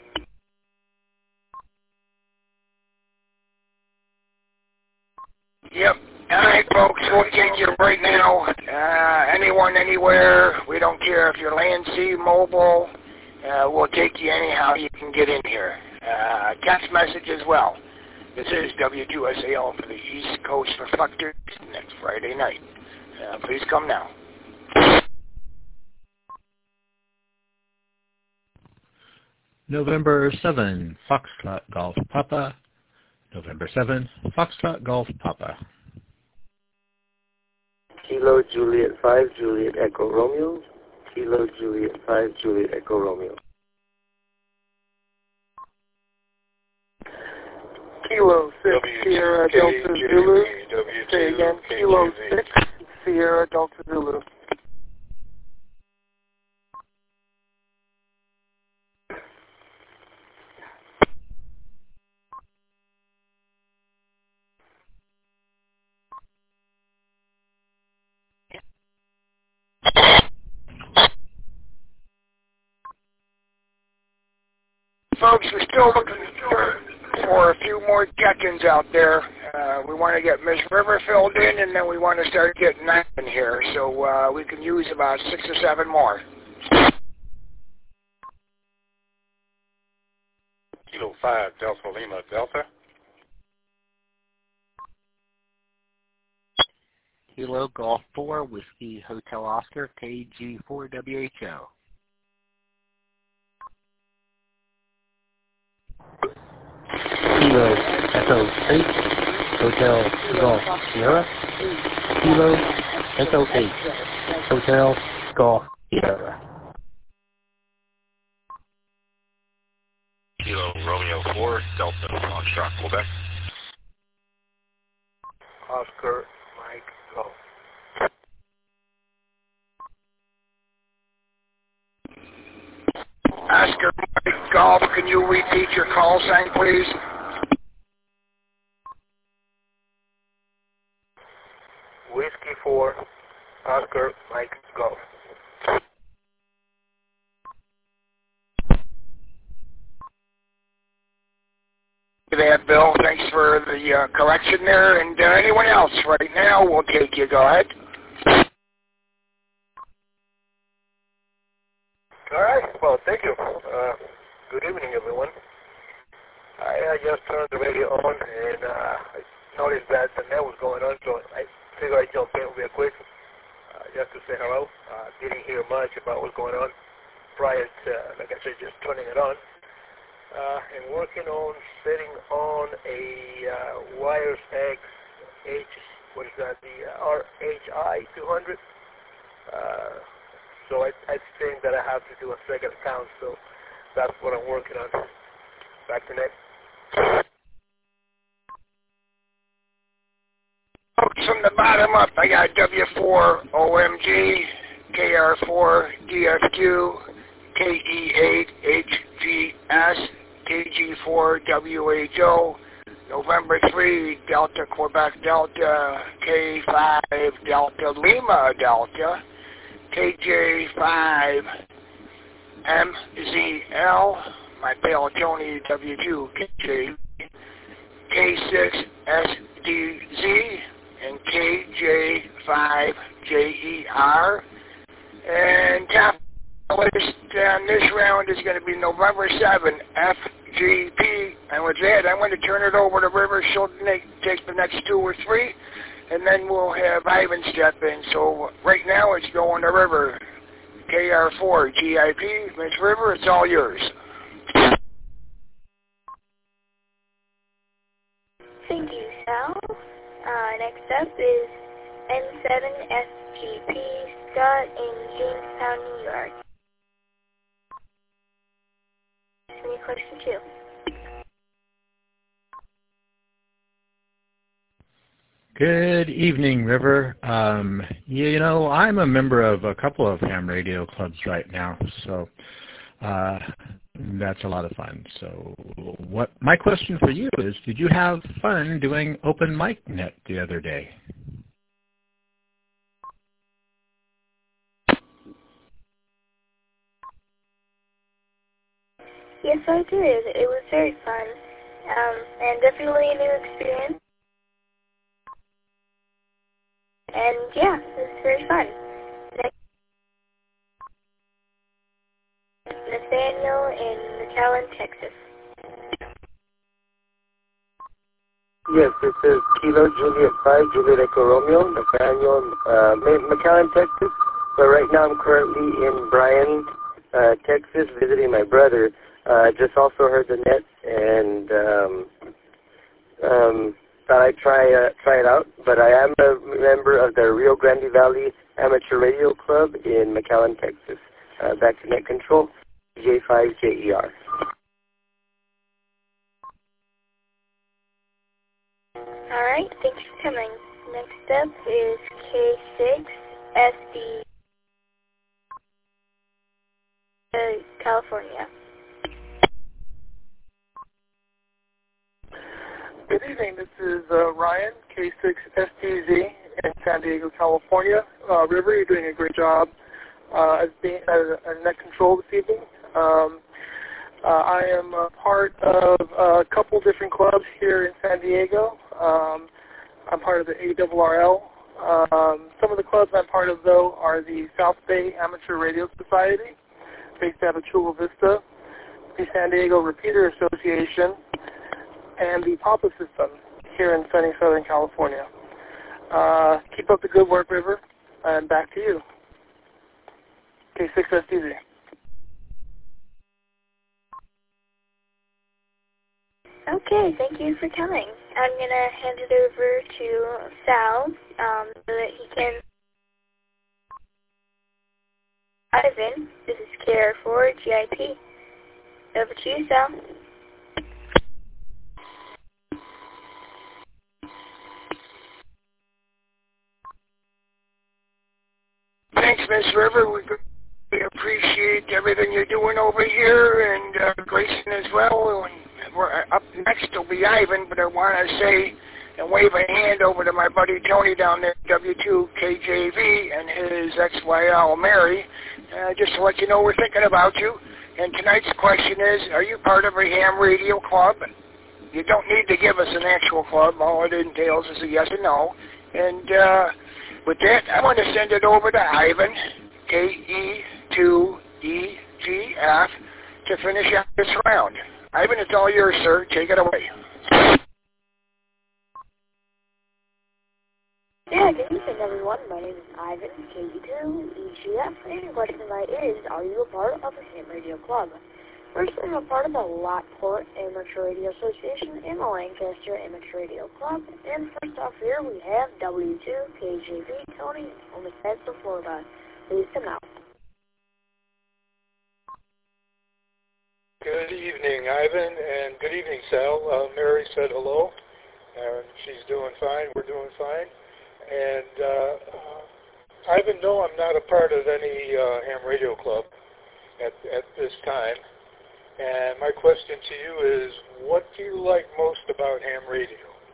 Yep. All right, folks, we'll take you right now. Uh, anyone, anywhere. We don't care if you're land, sea, mobile. Uh, we'll take you anyhow you can get in here. Uh, text message as well. This is W two S A L for the East Coast Reflector next Friday night. Uh, please come now. November seventh, Foxtrot Golf Papa, November seventh, Foxtrot Golf Papa. Kilo Juliet five, Juliet Echo Romeo. Kilo Juliet five, Juliet Echo Romeo. Kilo six, Sierra Delta Zulu. Say again, Kilo six, Sierra Delta Zulu. Folks, we're still looking for, for a few more check-ins out there. Uh, we want to get Miss River filled in, and then we want to start getting that in here. So uh, we can use about six or seven more. Kilo five, Delta Lima, Delta. Kilo Golf four, Whiskey Hotel Oscar, K G four W H O. Kilo Echo eight, Hotel Golf Sierra. Kilo Echo eight, Hotel Golf Sierra. Kilo Romeo four, Delta Foxtrot, Quebec. Oscar Mike Golf. Oscar Mike Golf, can you repeat your call sign, please? Whiskey four, Oscar Mike Golf. There, Bill. Thanks for the uh, correction there. And uh, anyone else right now, we'll take you. Go ahead. All right. Well, thank you. Uh, good evening, everyone. I uh, just turned the radio on, and uh, I noticed that the net was going on, so I figured I'd jump in real quick uh, just to say hello. Uh, didn't hear much about what's going on prior to, like I said, just turning it on. Uh, and working on setting on a uh, Wires X H, what is that, the uh, R H I two hundred. Uh, so I, I think that I have to do a second account, so that's what I'm working on. Back to next. From the bottom up, I got W four O M G, K R four D F Q, K E eight H G S, K G four W H O, November three Delta Quebec Delta, K five Delta Lima Delta, K J five M Z L, my pal Tony W two K J, K six S D Z, and K J five J E R. And top list on this round is going to be November seventh, F G P. And with that, I'm going to turn it over to River. She'll take the next two or three, and then we'll have Ivan step in. So right now, it's going to River. K R four G I P. Miss River, it's all yours. Thank you, Sal. Uh, next up is N seven S G P, Scott in Jamestown, New York. Any question two? Good evening, River. Um, you know, I'm a member of a couple of ham radio clubs right now, so uh, that's a lot of fun. So what my question for you is, did you have fun doing Open Mic Net the other day? Yes, I did. It was very fun, um, and definitely a new experience. And yeah, it was very fun. Next, Nathaniel in McAllen, Texas. Yes, this is Kilo Juliet five, Juliet Echo Romeo, Nathaniel, uh, McAllen, Texas. But right now I'm currently in Bryan, uh, Texas, visiting my brother. I uh, just also heard the net, and um, um, thought I'd try uh, try it out. But I am a member of the Rio Grande Valley Amateur Radio Club in McAllen, Texas. Uh, back to Net Control, J five J E R. All right, thanks for coming. Next up is K six S D, uh, California. Good evening. This is uh, Ryan, K six S D Z in San Diego, California. Uh, River, you're doing a great job uh, as being as a net control this evening. Um, uh, I am a part of a couple different clubs here in San Diego. Um, I'm part of the A R R L. Um, some of the clubs I'm part of, though, are the South Bay Amateur Radio Society, based out of Chula Vista, the San Diego Repeater Association, and the Papa System here in sunny Southern California. Uh, keep up the good work, River, and back to you. K six S D Z. Okay, thank you for coming. I'm going to hand it over to Sal um, so that he can... Ivan, this is K R four G I P. Over to you, Sal. Thanks, Miss River. We We appreciate everything you're doing over here, and uh, Grayson as well. And we're, up next will be Ivan, but I want to say and wave a hand over to my buddy Tony down there at W two K J V and his X Y L Mary, uh, just to let you know we're thinking about you. And tonight's question is, are you part of a ham radio club? You don't need to give us an actual club. All it entails is a yes or no. And uh, with that, I want to send it over to Ivan, K E two E G F, to finish out this round. Ivan, it's all yours, sir. Take it away. Yeah, good evening, everyone. My name is Ivan, K E two E G F, and the question tonight is, are you a part of a ham radio club? First, I'm a part of the Lockport Amateur Radio Association and the Lancaster Amateur Radio Club. And first off here, we have W two K J V, Tony, on the Feds of Florida. Please come out. Good evening, Ivan, and good evening, Sal. Uh, Mary said hello, and she's doing fine. We're doing fine. And uh, uh, Ivan, no, I'm not a part of any uh, ham radio club at, at this time. And my question to you is, what do you like most about ham radio?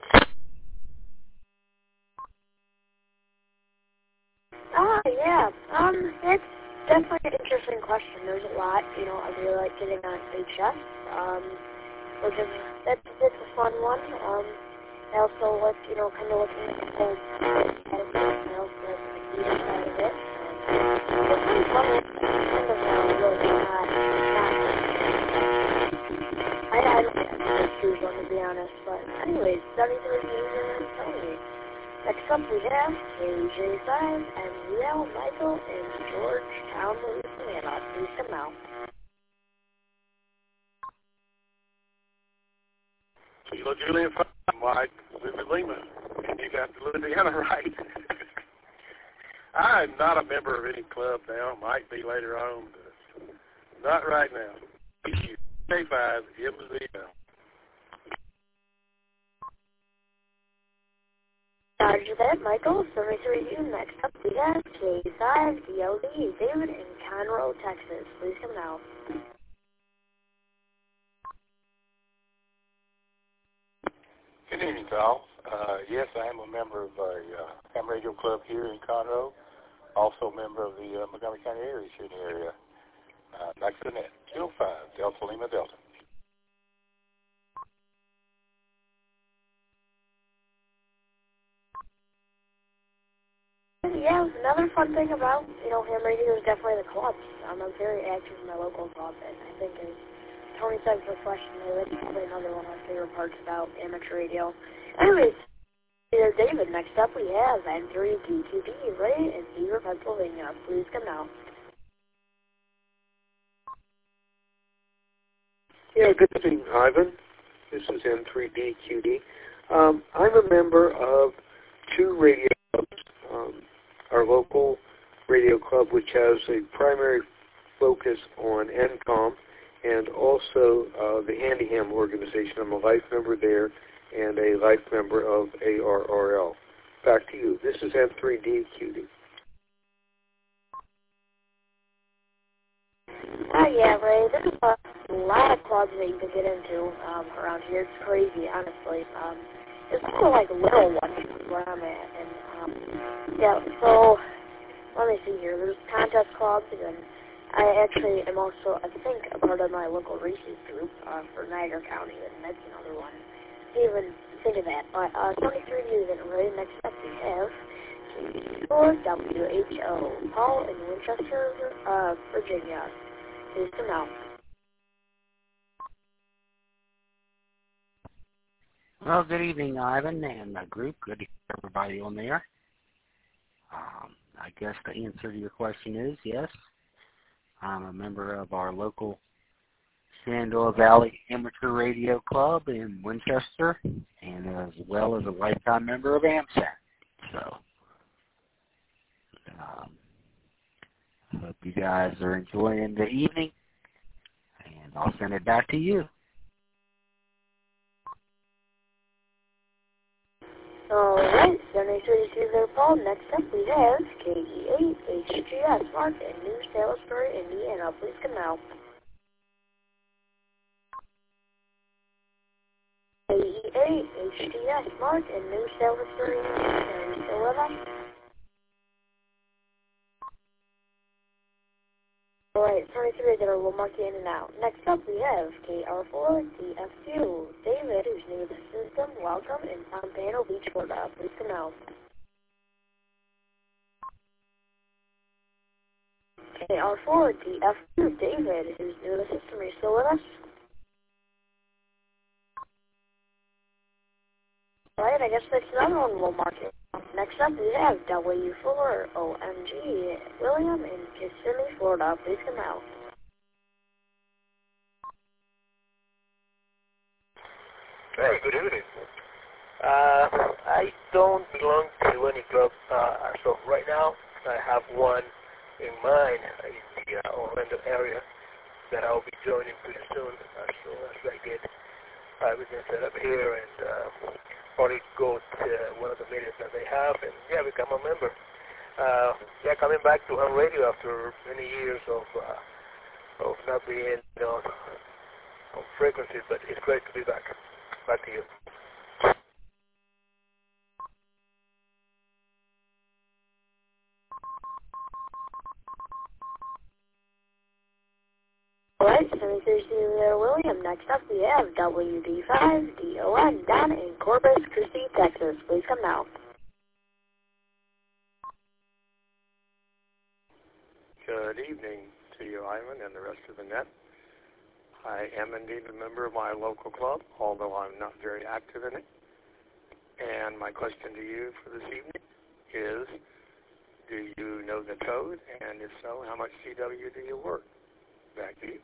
Ah, yeah. Um, that's definitely an interesting question. There's a lot. You know, I really like getting on stage chess. Um, which is, that's, that's a fun one. Um, I also like, you know, kind of looking at the whole attitude, you know, the computer side of it. Um, it's really fun. Kind of uh, really not, not, I, I don't think I choose one, to be honest. But anyways, seventy-three years and Tony. Next up we have K J five and Real Michael in Georgetown, Louisiana. Please come out. Kilo Julian five, Mike, Lima. You got Louisiana right. I'm not a member of any club now. Might be later on, but not right now. K five, M Z L. Roger that, Michael. seventy-three U. Next up, we have K five D L D, David in Conroe, Texas. Please come now. Good evening, Sal. Uh, yes, I am a member of a uh, ham radio club here in Conroe. Also a member of the uh, Montgomery County area here in the area. Uh, back to the net. Kilo five, Delta Lima Delta. Yeah, another fun thing about, you know, ham radio is definitely the clubs. Um, I'm very active in my local club, and I think as Tony said for the question, that's probably another one of my favorite parts about amateur radio. Anyways, here's David. Next up we have N three D Q D, Ray in Beaver, Pennsylvania. Please come now. Yeah, good evening, Ivan. This is N three D Q D. Um, I'm a member of two radio clubs, um, our local radio club, which has a primary focus on N COM, and also uh, the Handyham organization. I'm a life member there and a life member of A R R L. Back to you. This is N three D Q D. Oh yeah, Ray. There's a lot of clubs that you can get into um, around here. It's crazy, honestly. Um, there's also like little ones where I'm at, and um, yeah. So let me see here. There's contest clubs, and I actually am also, I think, a part of my local races group uh, for Niagara County, and that's another one. Didn't even think of that. But uh, twenty-three years in Ray. Next up we have for W H O, Paul in Winchester, uh, Virginia. Please come out. Well, good evening, Ivan and the group. Good to hear everybody on there. Um, I guess the answer to your question is yes. I'm a member of our local Shenandoah Valley Amateur Radio Club in Winchester, and as well as a lifetime member of AMSAT. So, um, hope you guys are enjoying the evening, and I'll send it back to you. Alright, seventy-three to there, Paul. Next up we have K E eight H G S, Mark in New Salisbury, Indiana. Please come out. K E eight H G S, Mark in New Salisbury, Indiana. Are you still with us? Alright, twenty-three there, we'll mark you in and out. Next up we have K R four D F Q, David, who's new to the system. Welcome in Pompano Beach, Florida. Please come out. K R four D F Q, David, who's new to the system. Are you still with us? Alright, I guess that's another one we'll mark it. Next up we have W four O M G, William in Kissimmee, Florida. Please come out. Hey, good evening. Uh, I don't belong to any club uh, as of right now. I have one in mind in the uh, Orlando area that I'll be joining pretty soon, as soon as I get everything set up here and uh, probably go to one of the meetings that they have and, yeah, become a member. Uh, yeah, coming back to ham radio after many years of uh, of not being, you know, on frequency, but it's great to be back. Back to you. Alright, seventy-three there, William. Next up we have W D five D O N, Don in Corpus Christi, Texas. Please come out. Good evening to you, Ivan, and the rest of the net. I am indeed a member of my local club, although I'm not very active in it. And my question to you for this evening is, do you know the code? And if so, how much C W do you work? Back to you.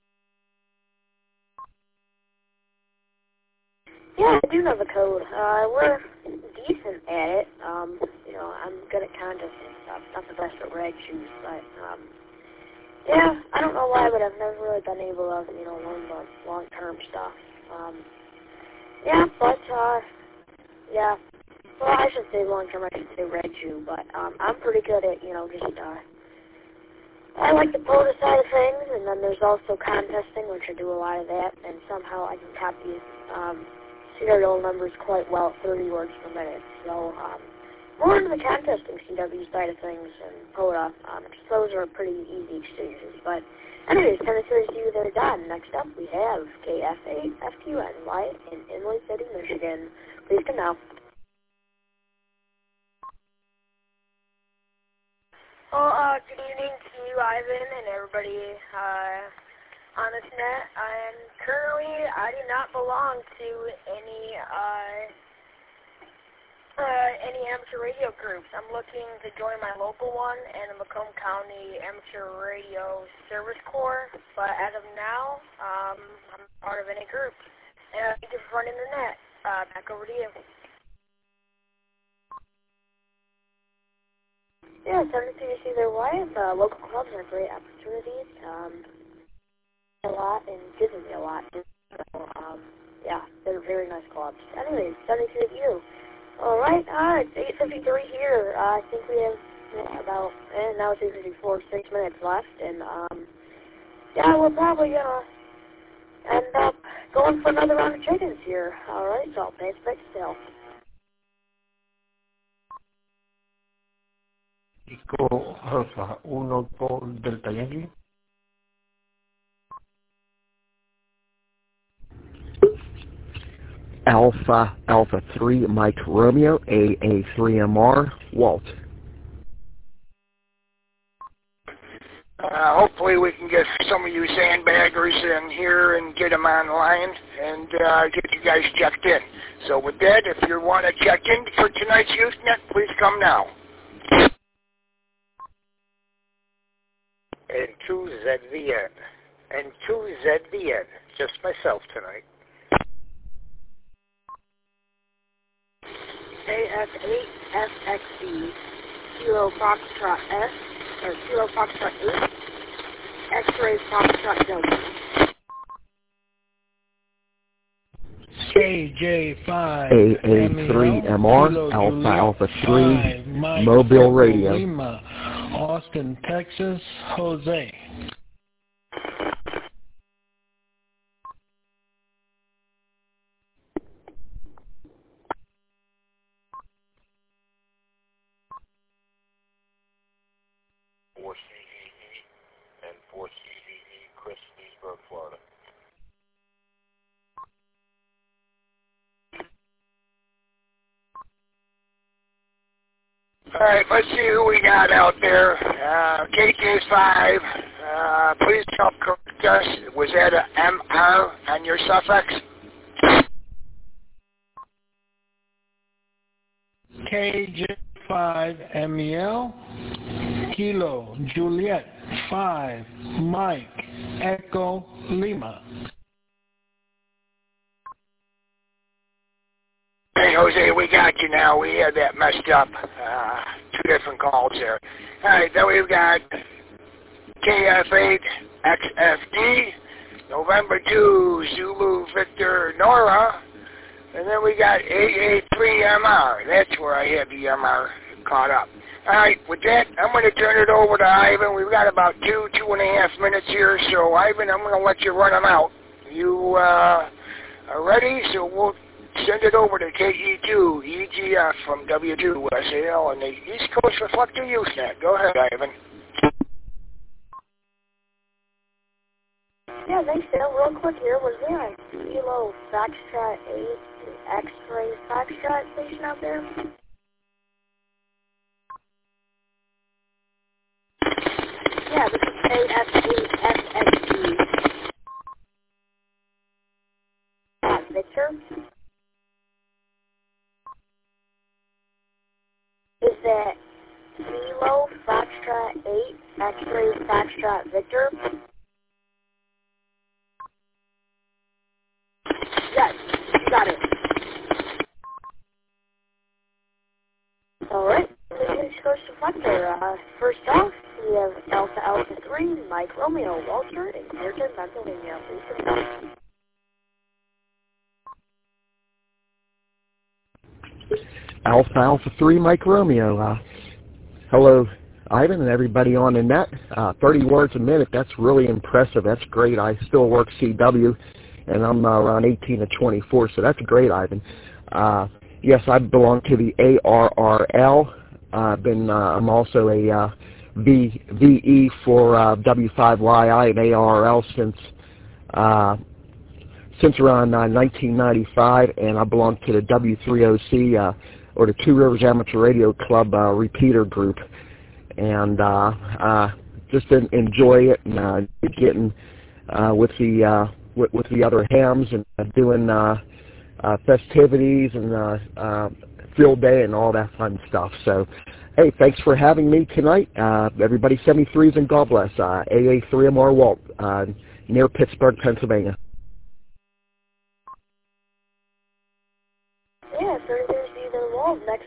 Yeah, I do know the code. Uh, we're decent at it. Um, you know, I'm good at contests and stuff. Not the best at rag shoes, but, um, yeah, I don't know why, but I've never really been able to, you know, learn the long-term stuff. Um, yeah, but, uh, yeah. Well, I should say long-term, I should say rag shoe, but, um, I'm pretty good at, you know, just, uh, I like the POTA side of things, and then there's also contesting, which I do a lot of that, and somehow I can copy, um, serial numbers quite well at thirty words per minute. So, um, more into the contesting C W side of things and POTA. Um, those are pretty easy exchanges. But, anyways, kind of curious to you there, Don. Next up, we have K F eight F Q N Y in Inlet City, Michigan. Please come now. Well, uh, good evening to you, Ivan, and everybody uh, on this net. And currently, I do not belong to any uh, uh, any amateur radio groups. I'm looking to join my local one and the Macomb County Amateur Radio Service Corps. But as of now, um, I'm part of any group. And thank you for running the net. uh, back over to you. Yeah, seventy-three to see their wife. Uh, local clubs are great opportunities. Um, a lot and gives me a lot. So, um, yeah, they're very nice clubs. Anyways, seventy-three to you. All right, all right, eight fifty-three here. Uh, I think we have yeah, about, and now it's eight fifty-four, six minutes left, and um, yeah, we're probably gonna end up going for another round of chickens here. All right, so pace back still. Eco Alpha uno por Delta Yankee. Alpha Alpha three Mike Romeo A A three M R Walt. Uh, hopefully we can get some of you sandbaggers in here and get them online and uh, get you guys checked in. So with that, if you want to check in for tonight's Usenet, please come now. And two Z V N. And two Z V N. Just myself tonight. A F eight F X D, Kilo Foxtrot S, or Kilo Foxtrot eight, X-Ray Foxtrot Delta. K J five, A A three M R, Alpha Alpha three, Mobile Radio. Lima, Austin, Texas, Jose. four C E E and four C E E, Chris, Leesburg, Florida. All right, let's see who we got out there. Uh, K J five, uh, please help correct us. Was that a M R on your suffix? K J five M E L, Kilo Juliet five, Mike Echo Lima. Hey, Jose, we got you now. We had that messed up. Uh, two different calls there. All right, then we've got K F eight X F D, November two, Zulu Victor Nora, and then we got A A three M R. That's where I had the M R caught up. All right, with that, I'm going to turn it over to Ivan. We've got about two, two and a half minutes here, so Ivan, I'm going to let you run them out. You uh, are ready, so we'll send it over to K E two E G F from W two S A L and the East Coast Reflector Usenet. Go ahead, Ivan. Yeah, thanks, Dale. Real quick here, was there a Kilo Foxtrot eight X-Ray Foxtrot station out there? Yeah, this is A F eight F X D. Uh, Victor? Is that Kilo Foxtrot eight X-Ray Foxtrot Victor? Yes, you got it. Alright, let's go to Reflector. Uh, first off, we have Alpha Alpha three, Mike Romeo, Walter, in Clearton, Pennsylvania. Please proceed. Alpha Alpha three Mike Romeo. Uh, hello, Ivan and everybody on the net. Uh, thirty words a minute, that's really impressive. That's great. I still work C W, and I'm uh, around eighteen to twenty-four, so that's great, Ivan. Uh, yes, I belong to the A R R L. Uh, been, uh, I'm also a uh, v, VE for uh, W five Y I and A R R L since uh, since around uh, nineteen ninety-five, and I belong to the W three O C, uh, or the Two Rivers Amateur Radio Club uh, repeater group, and uh, uh, just en- enjoy it and uh, getting uh, with the uh, with, with the other hams and uh, doing uh, uh, festivities and uh, uh, field day and all that fun stuff. So, hey, thanks for having me tonight. Uh, everybody, seventy-threes and God bless. Uh, A A three M R Walt, uh, near Pittsburgh, Pennsylvania.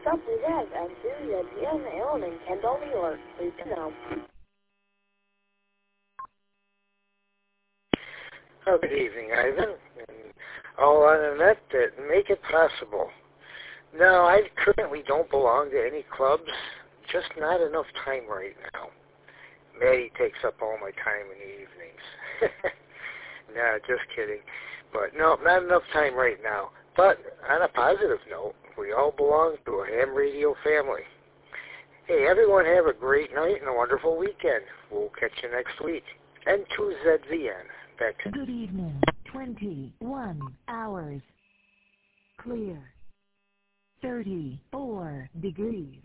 up we have M two Z V N Allen in Kendall, New York. Please come now. Oh, good evening, Ivan, and all on the net that make it possible. No, I currently don't belong to any clubs, just not enough time right now. Maddie takes up all my time in the evenings. Nah, just kidding. But no, not enough time right now. But on a positive note, we all belong to a ham radio family. Hey, everyone have a great night and a wonderful weekend. We'll catch you next week. N two Z V N. Back to Good evening. twenty-one hours. Clear. thirty-four degrees.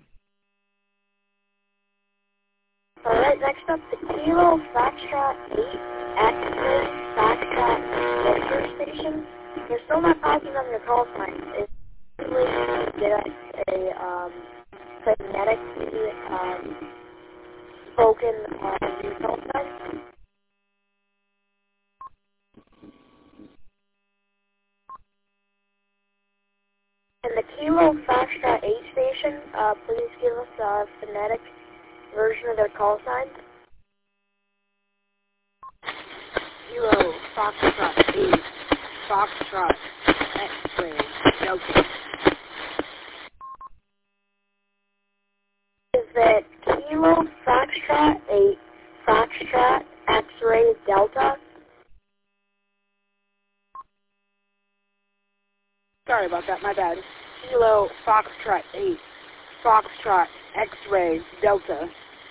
Alright, next up, the Kilo Foxtrot eight X-Ray Foxtrot Answer Station. You're still not positive on your call sign. It's usually you get a, a um, phonetically um, spoken uh, new call sign. And the Kilo Foxtrot eight station, uh, please give us a phonetic version of their call sign. Kilo Foxtrot eight Foxtrot X-Ray Delta. Is that Kilo Foxtrot eight Foxtrot X-Ray Delta? Sorry about that, my bad. Kilo Foxtrot eight Foxtrot X-Ray Delta.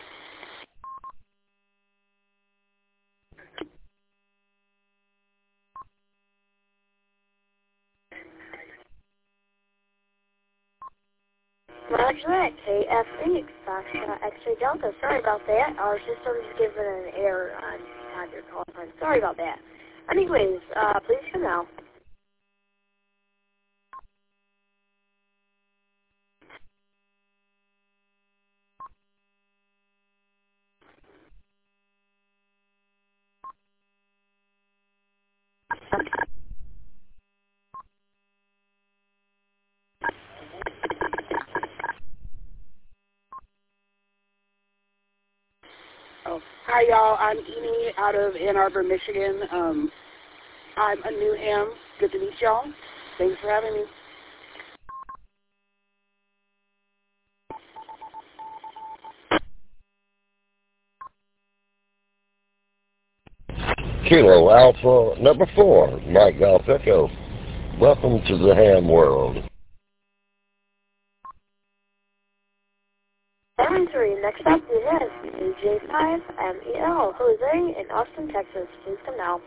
Roger that, K F eight Foxtrot X-Ray Delta. Sorry about that. Our system is giving an error on, on your call sign. Sorry about that. Anyways, uh, please come now. Oh, hi y'all, I'm Amy out of Ann Arbor, Michigan. Um, I'm a new ham. Good to meet y'all. Thanks for having me. Kilo Alpha number four, Mike Golf Echo. Welcome to the ham world. seven three, next up we have A J five M E L, Jose in Austin, Texas. Please come now.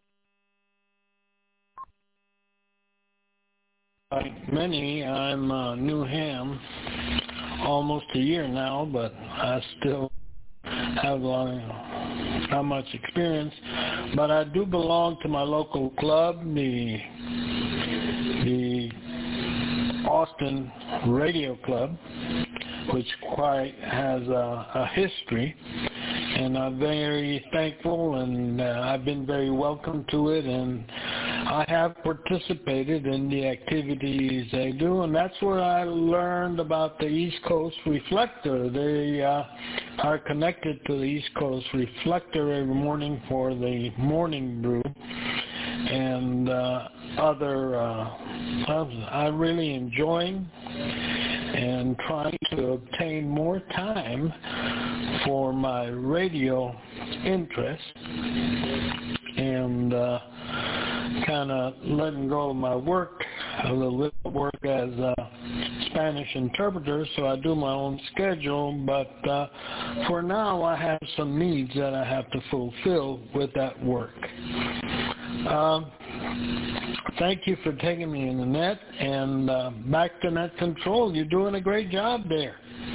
Like many, I'm uh, new ham, almost a year now, but I still have uh, not much experience. But I do belong to my local club, the the Austin Radio Club, which quite has a, a history, and I'm very thankful, and uh, I've been very welcome to it, and I have participated in the activities they do, and that's where I learned about the East Coast Reflector. They uh, are connected to the East Coast Reflector every morning for the morning brew, and uh, other, uh, I'm really enjoying and trying to obtain more time for my radio interest, and uh, kind of letting go of my work, a little bit of work as a Spanish interpreter, so I do my own schedule, but uh, for now I have some needs that I have to fulfill with that work. Um, Thank you for taking me in the net, and uh, back to net control. You're doing a great job there.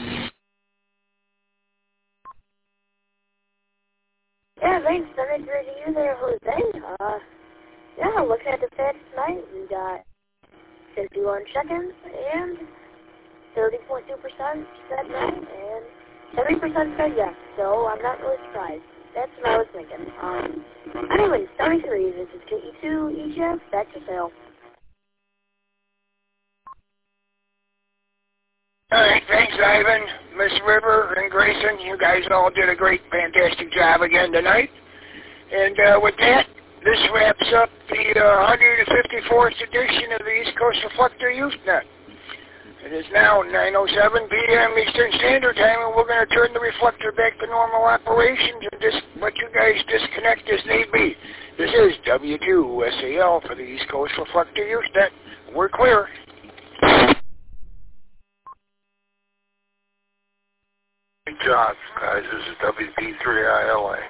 Yeah, thanks. Send it to you there, Jose. Uh, yeah, looking at the stats tonight, we got fifty-one check-ins and thirty point two percent said no, and seventy percent said yes, so I'm not really surprised. That's what I was thinking. Um, anyways, thirty-three, this is K E two E G F, back to sale. All right, thanks, Ivan, Miss River, and Grayson. You guys all did a great, fantastic job again tonight. And uh, with that, this wraps up the uh, one hundred fifty-fourth edition of the East Coast Reflector Usenet. It is now nine oh seven p.m. Eastern Standard Time, and we're going to turn the reflector back to normal operations and just let you guys disconnect as need be. This is W two S A L for the East Coast Reflector Usenet. We're clear. Hey, John, guys, this is W B three I L A.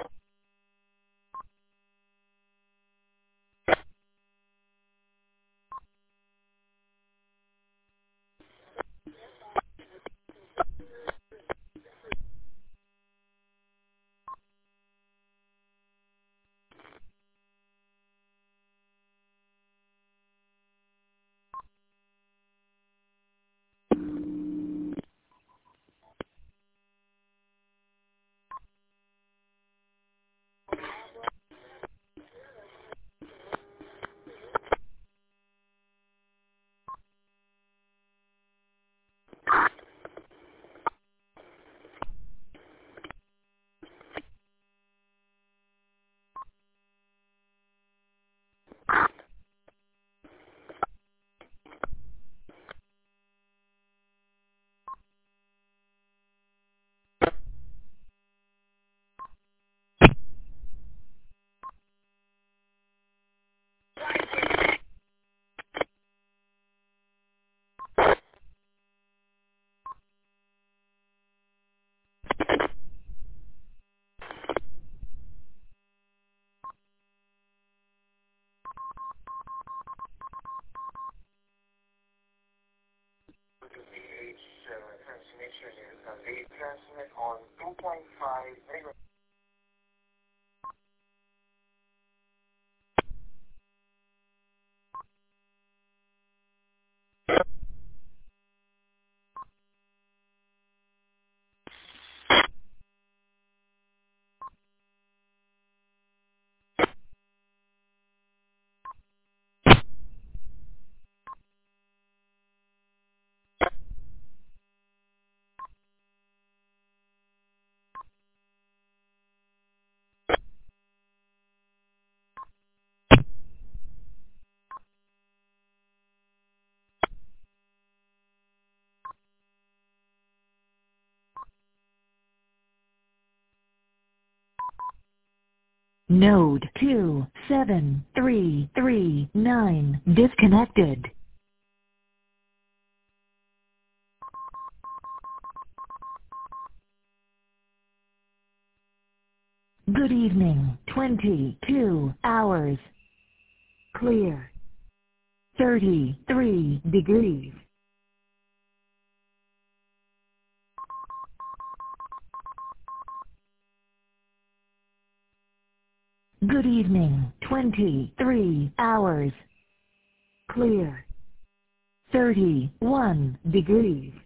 They transmit on two point five megahertz. Node two seven three three nine disconnected. Good evening. twenty-two hours. Clear. thirty-three degrees. Good evening. twenty-three hours. Clear. thirty-one degrees.